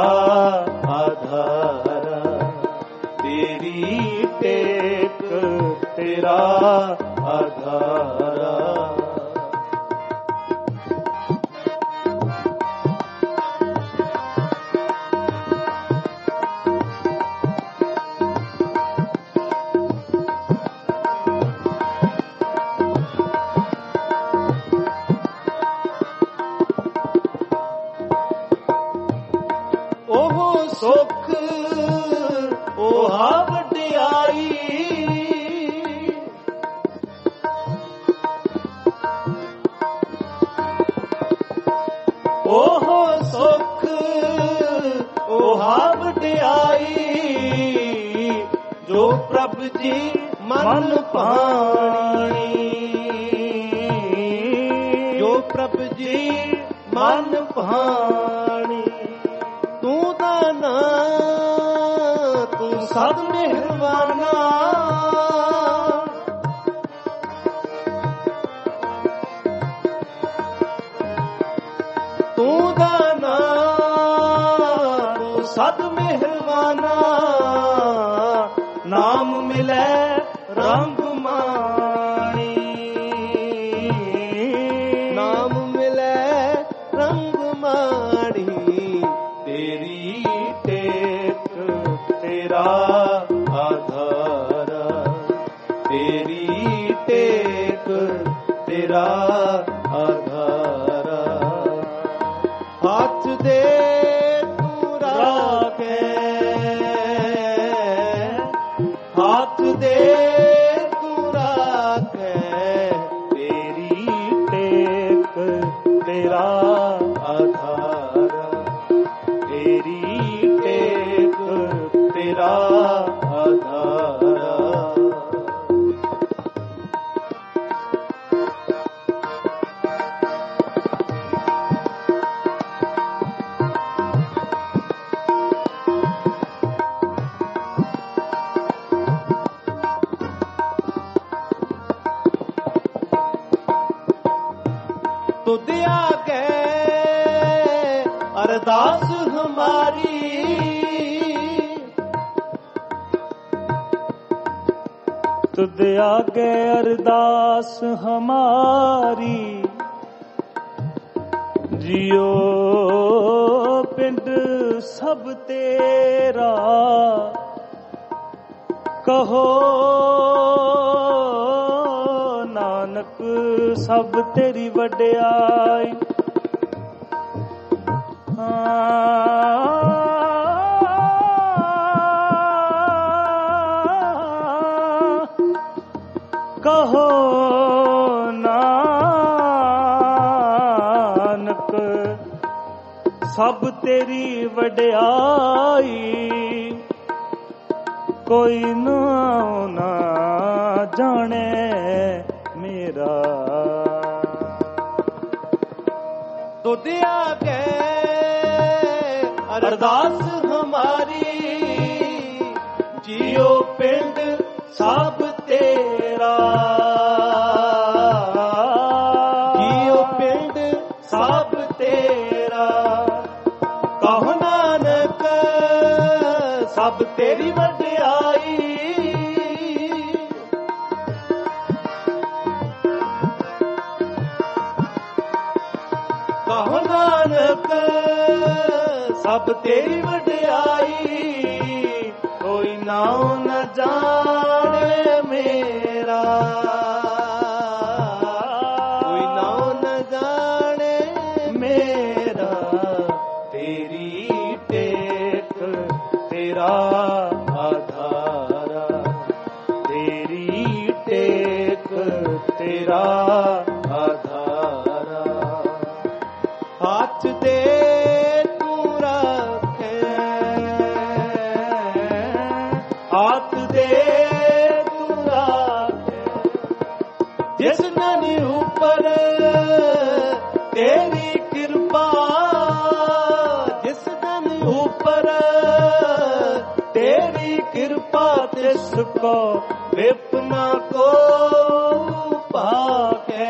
ਆਧਾਰਾ, ਤੇਰੀ ਟੇਕ ਤੇਰਾ ਆਧਾਰਾ। ਉਹ ਸੁਖ ਉਹ ਵਡਿਆਈ, ਉਹ ਸੁਖ ਉਹ ਵਡਿਆਈ, ਜੋ ਪ੍ਰਭ ਜੀ ਮਨ ਭਾਣੀ, ਜੋ ਪ੍ਰਭ ਜੀ ਮਨ ਭਾਣੀ। ਤੂੰ ਦਾਨਾ ਤੂੰ ਸਦ ਮਿਹਰਬਾਨਾ, ਤੂੰ ਦਾਨਾ ਤੂੰ ਸਦ ਮਿਹਰਬਾਨਾ। ਨਾਮ ਮਿਲੇ ਰੰਗ ਮਾਣੀ, ਨਾਮ ਮਿਲੇ ਰੰਗ ਮਾਣੀ। ਤੇਰੀ ਟੇਕ ਤੇਰਾ ਆਧਾਰਾ, ਤੇਰੀ ਟੇਕ ਤੇਰਾ ਆਧਾਰਾ। ਹੱਥ ਦੇ ਤੂੰ ਰਾਖੇ, ਹੱਥ ਦੇ ਤੂੰ ਰਾਖੇ, ਤੇਰੀ ਟੇਕ ਤੇਰਾ ਆਧਾਰਾ, ਤੇਰੀ ਟੇਕ ਤੇਰਾ ਆਧਾਰਾ। ਤੁਧ ਆਗੇ ਅਰਦਾਸ ਹਮਾਰੀ, ਤੁਧ ਆਗੇ ਅਰਦਾਸ ਹਮਾਰੀ। ਜਿਉ ਪਿੰਡ ਸਭ ਤੇਰਾ, ਕਹੋ ਨਾਨਕ ਸਭ ਤੇਰੀ ਵਡਿਆਈ। ਕਹੋ ਨਾਨਕ ਸਭ ਤੇਰੀ ਵਡਿਆਈ। ਕੋਈ ਨਾ ਨਾ ਜਾਣੇ ਤੁਧ ਆਗੇ ਅਰਦਾਸ ਹਮਾਰੀ, ਜਿਉ ਪਿੰਡ ਸਭ ਤੇਰਾ, ਜਿਉ ਪਿੰਡ ਸਭ ਤੇਰਾ। ਕਹੋ ਨਾਨਕ ਸਭ ਤੇਰੀ ਵਡਿਆਈ, ਕਹੋ ਨਾਨਕ ਸਭ ਤੇਰੀ ਵਡਿਆਈ। ਕੋਈ ਨਾਉ ਨ ਜਾਣੇ ਮੇਰਾ, ਕੋਈ ਨਾਉ ਨ ਜਾਣੇ ਮੇਰਾ। ਤੇਰੀ ਟੇਕ ਤੇਰਾ ਆਧਾਰਾ, ਤੇਰੀ ਟੇਕ ਤੇਰਾ ਆਧਾਰਾ। ਹੱਥ ਦੇ ਤੂੰ ਰੱਖੇ, ਹੱਥ ਦੇ ਤੂੰ ਰੱਖੇ, ਜਿਸ ਨਨ ਉੱਪਰ ਤੇਰੀ ਕਿਰਪਾ, ਜਿਸ ਨਨ ਉੱਪਰ ਤੇਰੀ ਕਿਰਪਾ। ਤਿਸ ਕੋ ਵਿਪਨਾ ਕੋ ਭਾਗੇ,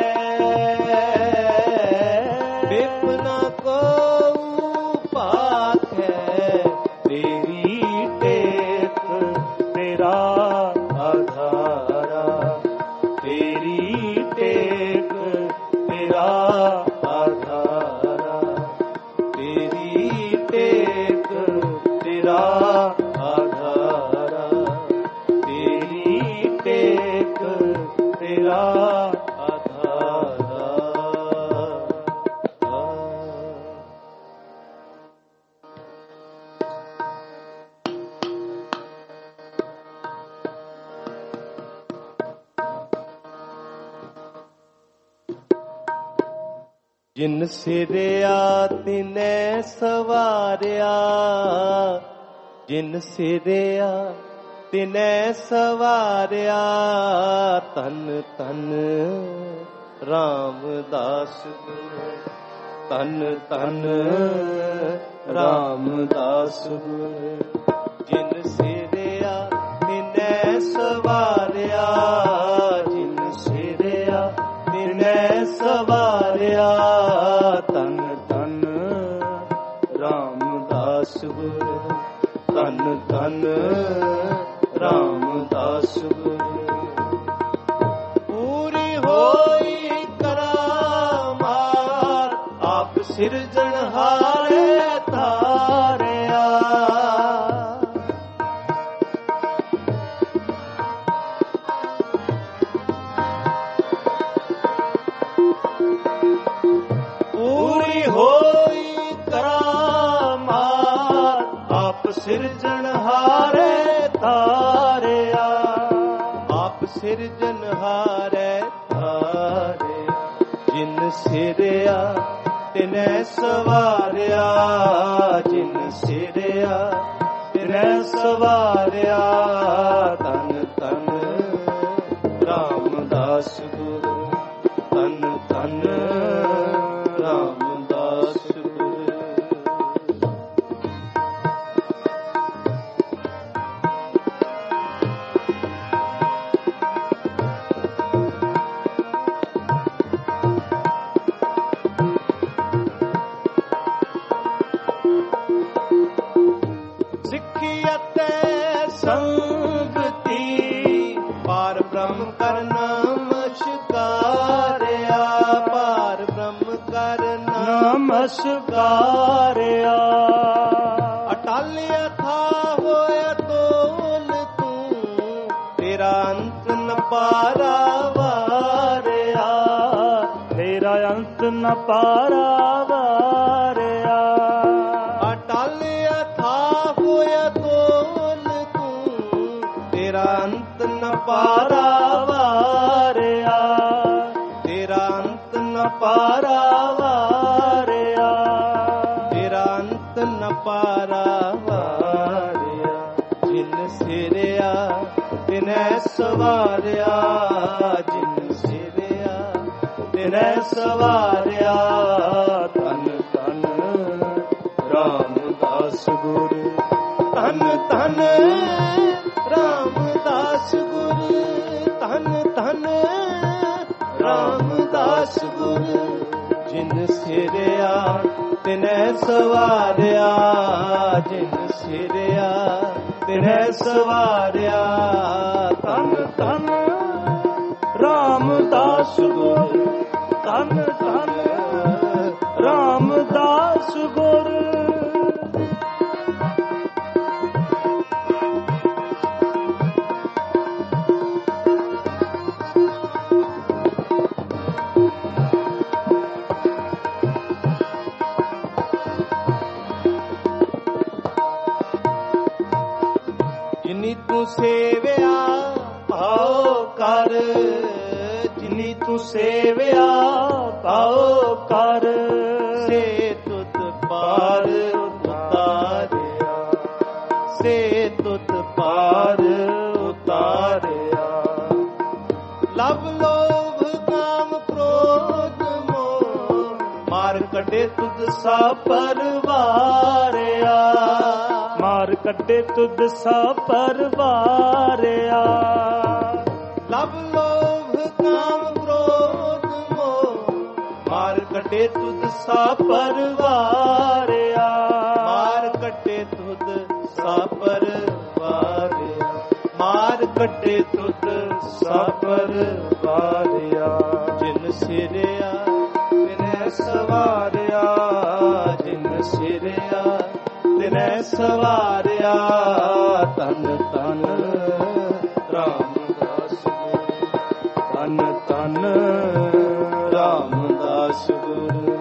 ਵਿਪਨਾ ਕੋ ਭਾਖੈ। ਤੇਰੀ ਟੇਕ ਤੇਰਾ ਆਧਾਰਾ, ਤੇਰੀ ਟੇਕ ਤੇਰਾ ਆਧਾਰਾ, ਤੇਰੀ ਟੇਕ ਤੇਰਾ ਆਧਾਰਾ, ਤੇਰੀ ਟੇਕ ਤੇਰਾ ਆਧਾਰਾ। ਜਿਨ ਸਿਰਿਆ ਤਿਨੈ ਸਵਾਰਿਆ, ਜਿਨ ਸਿਰਿਆ ਤਿਨੈ ਸਵਾਰਿਆ। ਧਨ ਧਨ ਰਾਮਦਾਸ ਗੁਰੂ, ਧਨ ਧਨ ਰਾਮਦਾਸ ਗੁਰੂ। ਜਿਨ ਸਿਰਿਆ ਤਿਨੈ ਸਵਾਰਿਆ, ਜਿਨ ਸਿਰਿਆ ਤਿਨੈ ਸਵਾਰਿਆ। ਧਨ ਧਨ ਰਾਮਦਾਸ ਗੁਰੂ, ਧਨ ਧਨ ਰਾਮਦਾਸ ਗੁਰੂ। ਪੂਰੀ ਹੋਈ ਕਰਾਮਾਤ, ਆਪ ਸਿਰਜਣਹਾਰੇ ਧਾਰਿਆ। ਪੂਰੀ ਹੋਈ ਕਰਾਮਾਤ, ਆਪ ਸਿਰਜਣਹਾਰੇ ਧਾਰਿਆ। ਆਪ ਸਿਰਜਣਹਾਰੇ ਧਾਰੇ। ਜਿਨ ਸਿਰਿਆ ਤਿਨੈ ਸਵਾਰਿਆ, ਜਿਨ ਸਿਰਿਆ ਤਿਨੈ ਸਵਾਰਿਆ। ਧਨ ਧਨ ਰਾਮਦਾਸ ਗੁਰੂ, ਧਨ ਧਨ ਰਾਮਦਾਸ ਗੁਰੂ। ਸਿੱਖੀ ਅਤੇ ਸੰਗਤੀ, ਪਾਰ ਬ੍ਰਹਮ ਕਰ ਨਮਸਕਾਰਿਆ। ਪਾਰ ਬ੍ਰਹਮ ਕਰ ਨਮਸਕਾਰਿਆ। ਅਟਲ ਅਥਾ ਹੋਇਆ ਤੋਲ ਤੂੰ, ਤੇਰਾ ਅੰਤ ਨ ਪਾਰਾਵਾਰਿਆ। ਤੇਰਾ ਅੰਤ ਨ ਪਾਰਾਵਾਰਿਆ। ਅਟਲ ਅਥਾ ਹੋਇਆ ਤੋਲ ਤੂੰ, ਤੇਰਾ ਅੰਤ ਨ ਪਾਰਾਵਾਰਿਆ। ਤੇਰਾ ਅੰਤ ਨ ਪਾਰਾਵਾਰਿਆ। ਤੇਰਾ ਅੰਤ ਨ ਪਾਰਾਵਾਰਿਆ। ਜਿਨ ਸਿਰਿਆ ਤਿਨੈ ਸਵਾਰਿਆ, ਜਿਨ ਸਿਰਿਆ ਤਿਨੈ ਸਵਾਰਿਆ। ਧਨ ਰਾਮਦਾਸ ਗੁਰ। ਧਨ ਧਨ ਰਾਮਦਾਸ ਗੁਰ, ਧਨ ਧਨ ਰਾਮਦਾਸ ਗੁਰ। ਜਿਨ ਸਿਰਿਆ ਤਿਨੈ ਸਵਾਰਿਆ, ਜਿਨ ਸਿਰਿਆ ਤਿਨੈ ਸਵਾਰਿਆ। ਧਨ ਧਨ ਰਾਮਦਾਸ ਗੁਰ, ਧਨ ਧਨ ਰਾਮਦਾਸ ਗੁਰ। ਜਿਨੀ ਤੂੰ ਸੇਵਿਆ ਭਾਉ ਕਰ, ਜਿਨੀ ਤੂੰ ਸੇਵਿਆ ਭਾਉ ਕਰ। ਸੇ ਤੁਧ ਪਾਰ ਉਤਾਰਿਆ, ਸੇ ਤੁਧ ਪਾਰ ਉਤਾਰਿਆ। ਲਵ ਲੋਭ ਕਾਮ ਕ੍ਰੋਧ ਮੋਹ, ਮਾਰ ਕੱਢੇ ਤੁਧ ਸਾ ਪਰਵਾਰਿਆ, ਮਾਰ ਕੱਢੇ ਤੁਧ ਸਾ ਪਰਵਾਰਿਆ। ਲਵ ਲੋਭ ਕਾਮ ਕ੍ਰੋਧ ਮੋਹ, ਮਾਰ ਕੱਢੇ ਤੁਧ ਸਾ ਪਰਵਾਰਿਆ, ਮਾਰ ਕੱਢੇ ਤੁਧ ਸਾ ਪਰਵਾਰਿਆ, ਮਾਰ ਕੱਢੇ ਤੁਧ ਸਾ ਪਰਵਾਰਿਆ। ਜਿਨ ਸਿਰਿਆ ਤਿਨੈ ਸਵਾਰਿਆ, ਜਿਨ ਸਿਰਿਆ ਤਿਨੈ ਸਵਾਰਿਆ। ਧਨ ਧਨ ਰਾਮਦਾਸ ਗੁਰ, ਧਨ ਧਨ ਰਾਮਦਾਸ ਗੁਰ।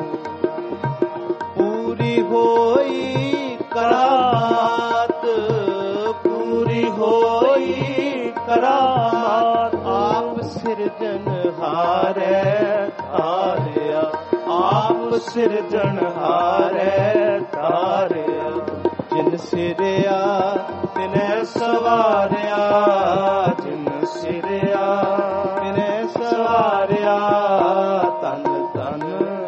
ਪੂਰੀ ਹੋਈ ਕਰਾਮਾਤ, ਪੂਰੀ ਹੋਈ ਕਰਾਮਾਤ। ਆਪ ਸਿਰਜਣਹਾਰੈ ਧਾਰਿਆ, ਆਪ ਸਿਰਜਣਹਾਰੈ ਧਾਰਿਆ। ਜਿਨ ਸਿਰਿਆ ਤਿਨੈ ਸਵਾਰਿਆ, ਜਿਨ ਸਿਰਿਆ ਤਿਨੈ ਸਵਾਰਿਆ। ਧਨ ਧਨ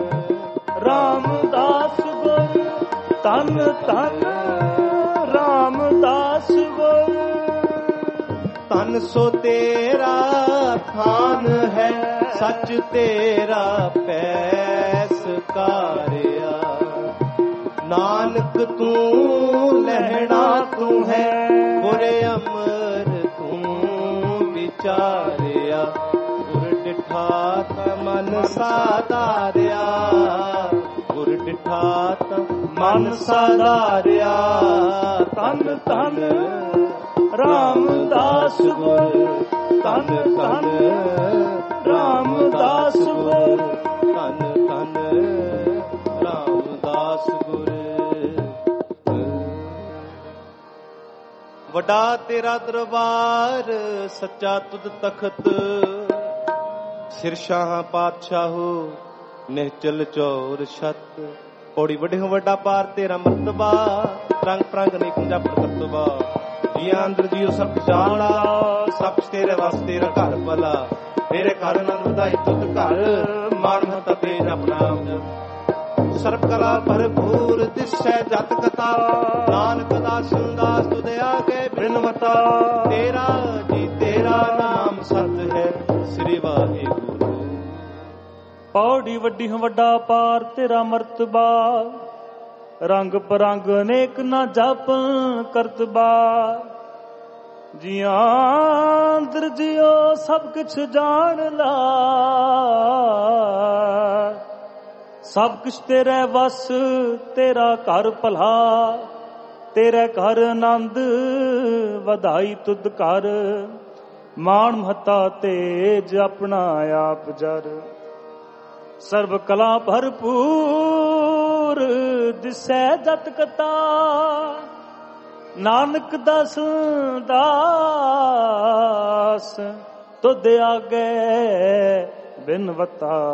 ਰਾਮਦਾਸ ਗੁਰ, ਧਨ ਧਨ ਰਾਮਦਾਸ ਗੁਰ। ਤਨ ਸੋ ਤੇਰਾ ਥਾਨ ਹੈ, ਸੱਚ ਤੇਰਾ ਪੈਸ ਕਾਰਿਆ। ਨਾਨਕ ਤੂੰ ਲਹਿਣਾ ਤੂੰ ਹੈ, ਗੁਰ ਅਮਰ ਤੂੰ ਵਿਚਾਰਿਆ। ਗੁਰ ਡਿਠਾ ਤਾ ਮਨ ਸਾਧਾਰਿਆ, ਗੁਰ ਡਿਠਾ ਤਾ ਮਨ ਸਾਧਾਰਿਆ। ਧਨ ਧਨ ਰਾਮਦਾਸ ਗੁਰ, ਧਨ ਧਨ ਰਾਮਦਾਸ ਗੁਰ, ਧਨ ਧਨ ਰਾਮਦਾਸ ਗੁਰ। ਵੱਡਾ ਤੇਰਾ ਦਰਬਾਰ, ਸੱਚਾ ਤੁਧ ਤਖਤ। ਸਿਰ ਸ਼ਾਹਾਂ ਪਾਤਸ਼ਾਹੋ, ਨਿਹਚਲ ਚੌਰ ਛਤ। ਪੌੜੀ ਵੱਡੇ ਹੋ ਵੱਡਾ ਪਾਰ ਤੇਰਾ ਮਰਤਬਾ, ਰੰਗ ਪ੍ਰੰਗ ਨਹੀਂ ਕੁੰਜਾ ਪ੍ਰਕਰਤਬਾ। ਜੀਆਂ ਅੰਦਰ ਜੀਓ ਸਭ ਜਾਣਾ, ਸਭ ਤੇਰੇ ਵਾਸਤੇ ਰ ਘਰ ਭਲਾ। ਤੇਰੇ ਘਰ ਆਨੰਦ ਵਧਾਈ ਤੁਧ ਘਰ, ਮਾਨ ਮਹਤਾ ਤੇਜ ਆਪਣਾ ਸਰਬ ਕਲਾ ਭਰਪੂਰ। ਦਿਸੈ ਜਤ ਕਥਾ, ਨਾਨਕ ਦਾਸ ਦਾਸ ਤੁਧ ਆਗੇ ਬਿਨਵਤਾ। ਤੇਰਾ ਜੀ ਤੇਰਾ ਨਾਮ ਸਤ ਹੈ, ਸ੍ਰੀ ਵਾਹਿਗੁਰੂ। ਪੌੜੀ ਵੱਡੀ ਵੱਡਾ ਪਾਰ ਤੇਰਾ ਮਰਤਬਾ, ਰੰਗ ਪਰੰਗ ਅਨੇਕ ਨਾ ਜਪ ਕਰਤਬਾ। ਜੀਆਂ ਅੰਦਰ ਜਿਉ ਸਭ ਕੁਛ ਜਾਣ ਲਾ, ਸਭ ਕੁਛ ਤੇਰੇ ਵਸ ਤੇਰਾ ਘਰ ਭਲਾ। ਤੇਰੇ ਘਰ ਆਨੰਦ ਵਧਾਈ ਤੁਧ ਘਰ, ਮਾਣ ਮਹਤਾ ਤੇਜ ਆਪਣਾ ਆਪ ਜਰ। ਸਰਬ ਕਲਾ ਭਰਪੂਰ, ਦਿਸੈ ਜਤ ਕਤਾ। ਨਾਨਕ ਦਾਸ ਦਾਸ ਤੁਧ ਆਗੇ ਬਿਨਵਤਾ।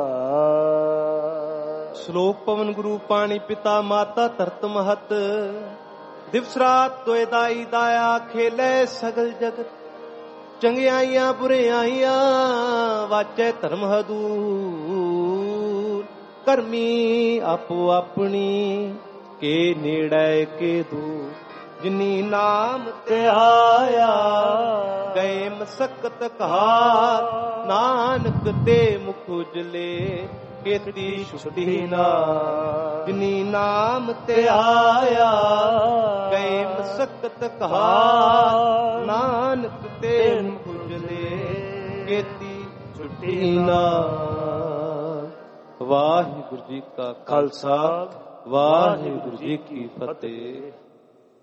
ਸ਼ਲੋਕ ਪਵਨ ਗੁਰੂ ਪਾਣੀ ਪਿਤਾ ਮਾਤਾ ਧਰਤ ਮਹਤ। ਦਿਵਸ ਰਾਤ ਦੋਇ ਦਾਈ ਦਾਇਆ, ਖੇਲੇ ਸਗਲ ਜਗਤ। ਚੰਗਿਆਈਆਂ ਬੁਰਿਆਈਆਂ, ਵਾਚੈ ਧਰਮ ਹਦੂਰ। ਕਰਮੀ ਆਪੋ ਆਪਣੀ, ਕੇ ਨੇੜੇ ਕੇ ਦੂਰ ਜਿਨੀ ਨਾਮ ਤੇ ਆਇਆ ਗਏ ਮਸਕਤ ਘਾਤ ਨਾਨਕ ਤੇ ਮੁਖ ਉਜਲੇ ਕੀਤੀ ਛੁਟੀ ਨਾ ਜਿਨੀ ਨਾਮ ਤੇ ਆਇਆ ਗਏ ਮਸਕਤ ਘਾਤ ਨਾਨਕ ਤੇ ਮੁਖ ਉਜਲੇ ਕੀਤੀ ਛੁਟੀ ਨਾ। ਵਾਹਿਗੁਰੂ ਜੀ ਕਾ ਖਾਲਸਾ ਵਾਹਿਗੁਰੂ ਜੀ ਕੀ ਫਤਿਹ।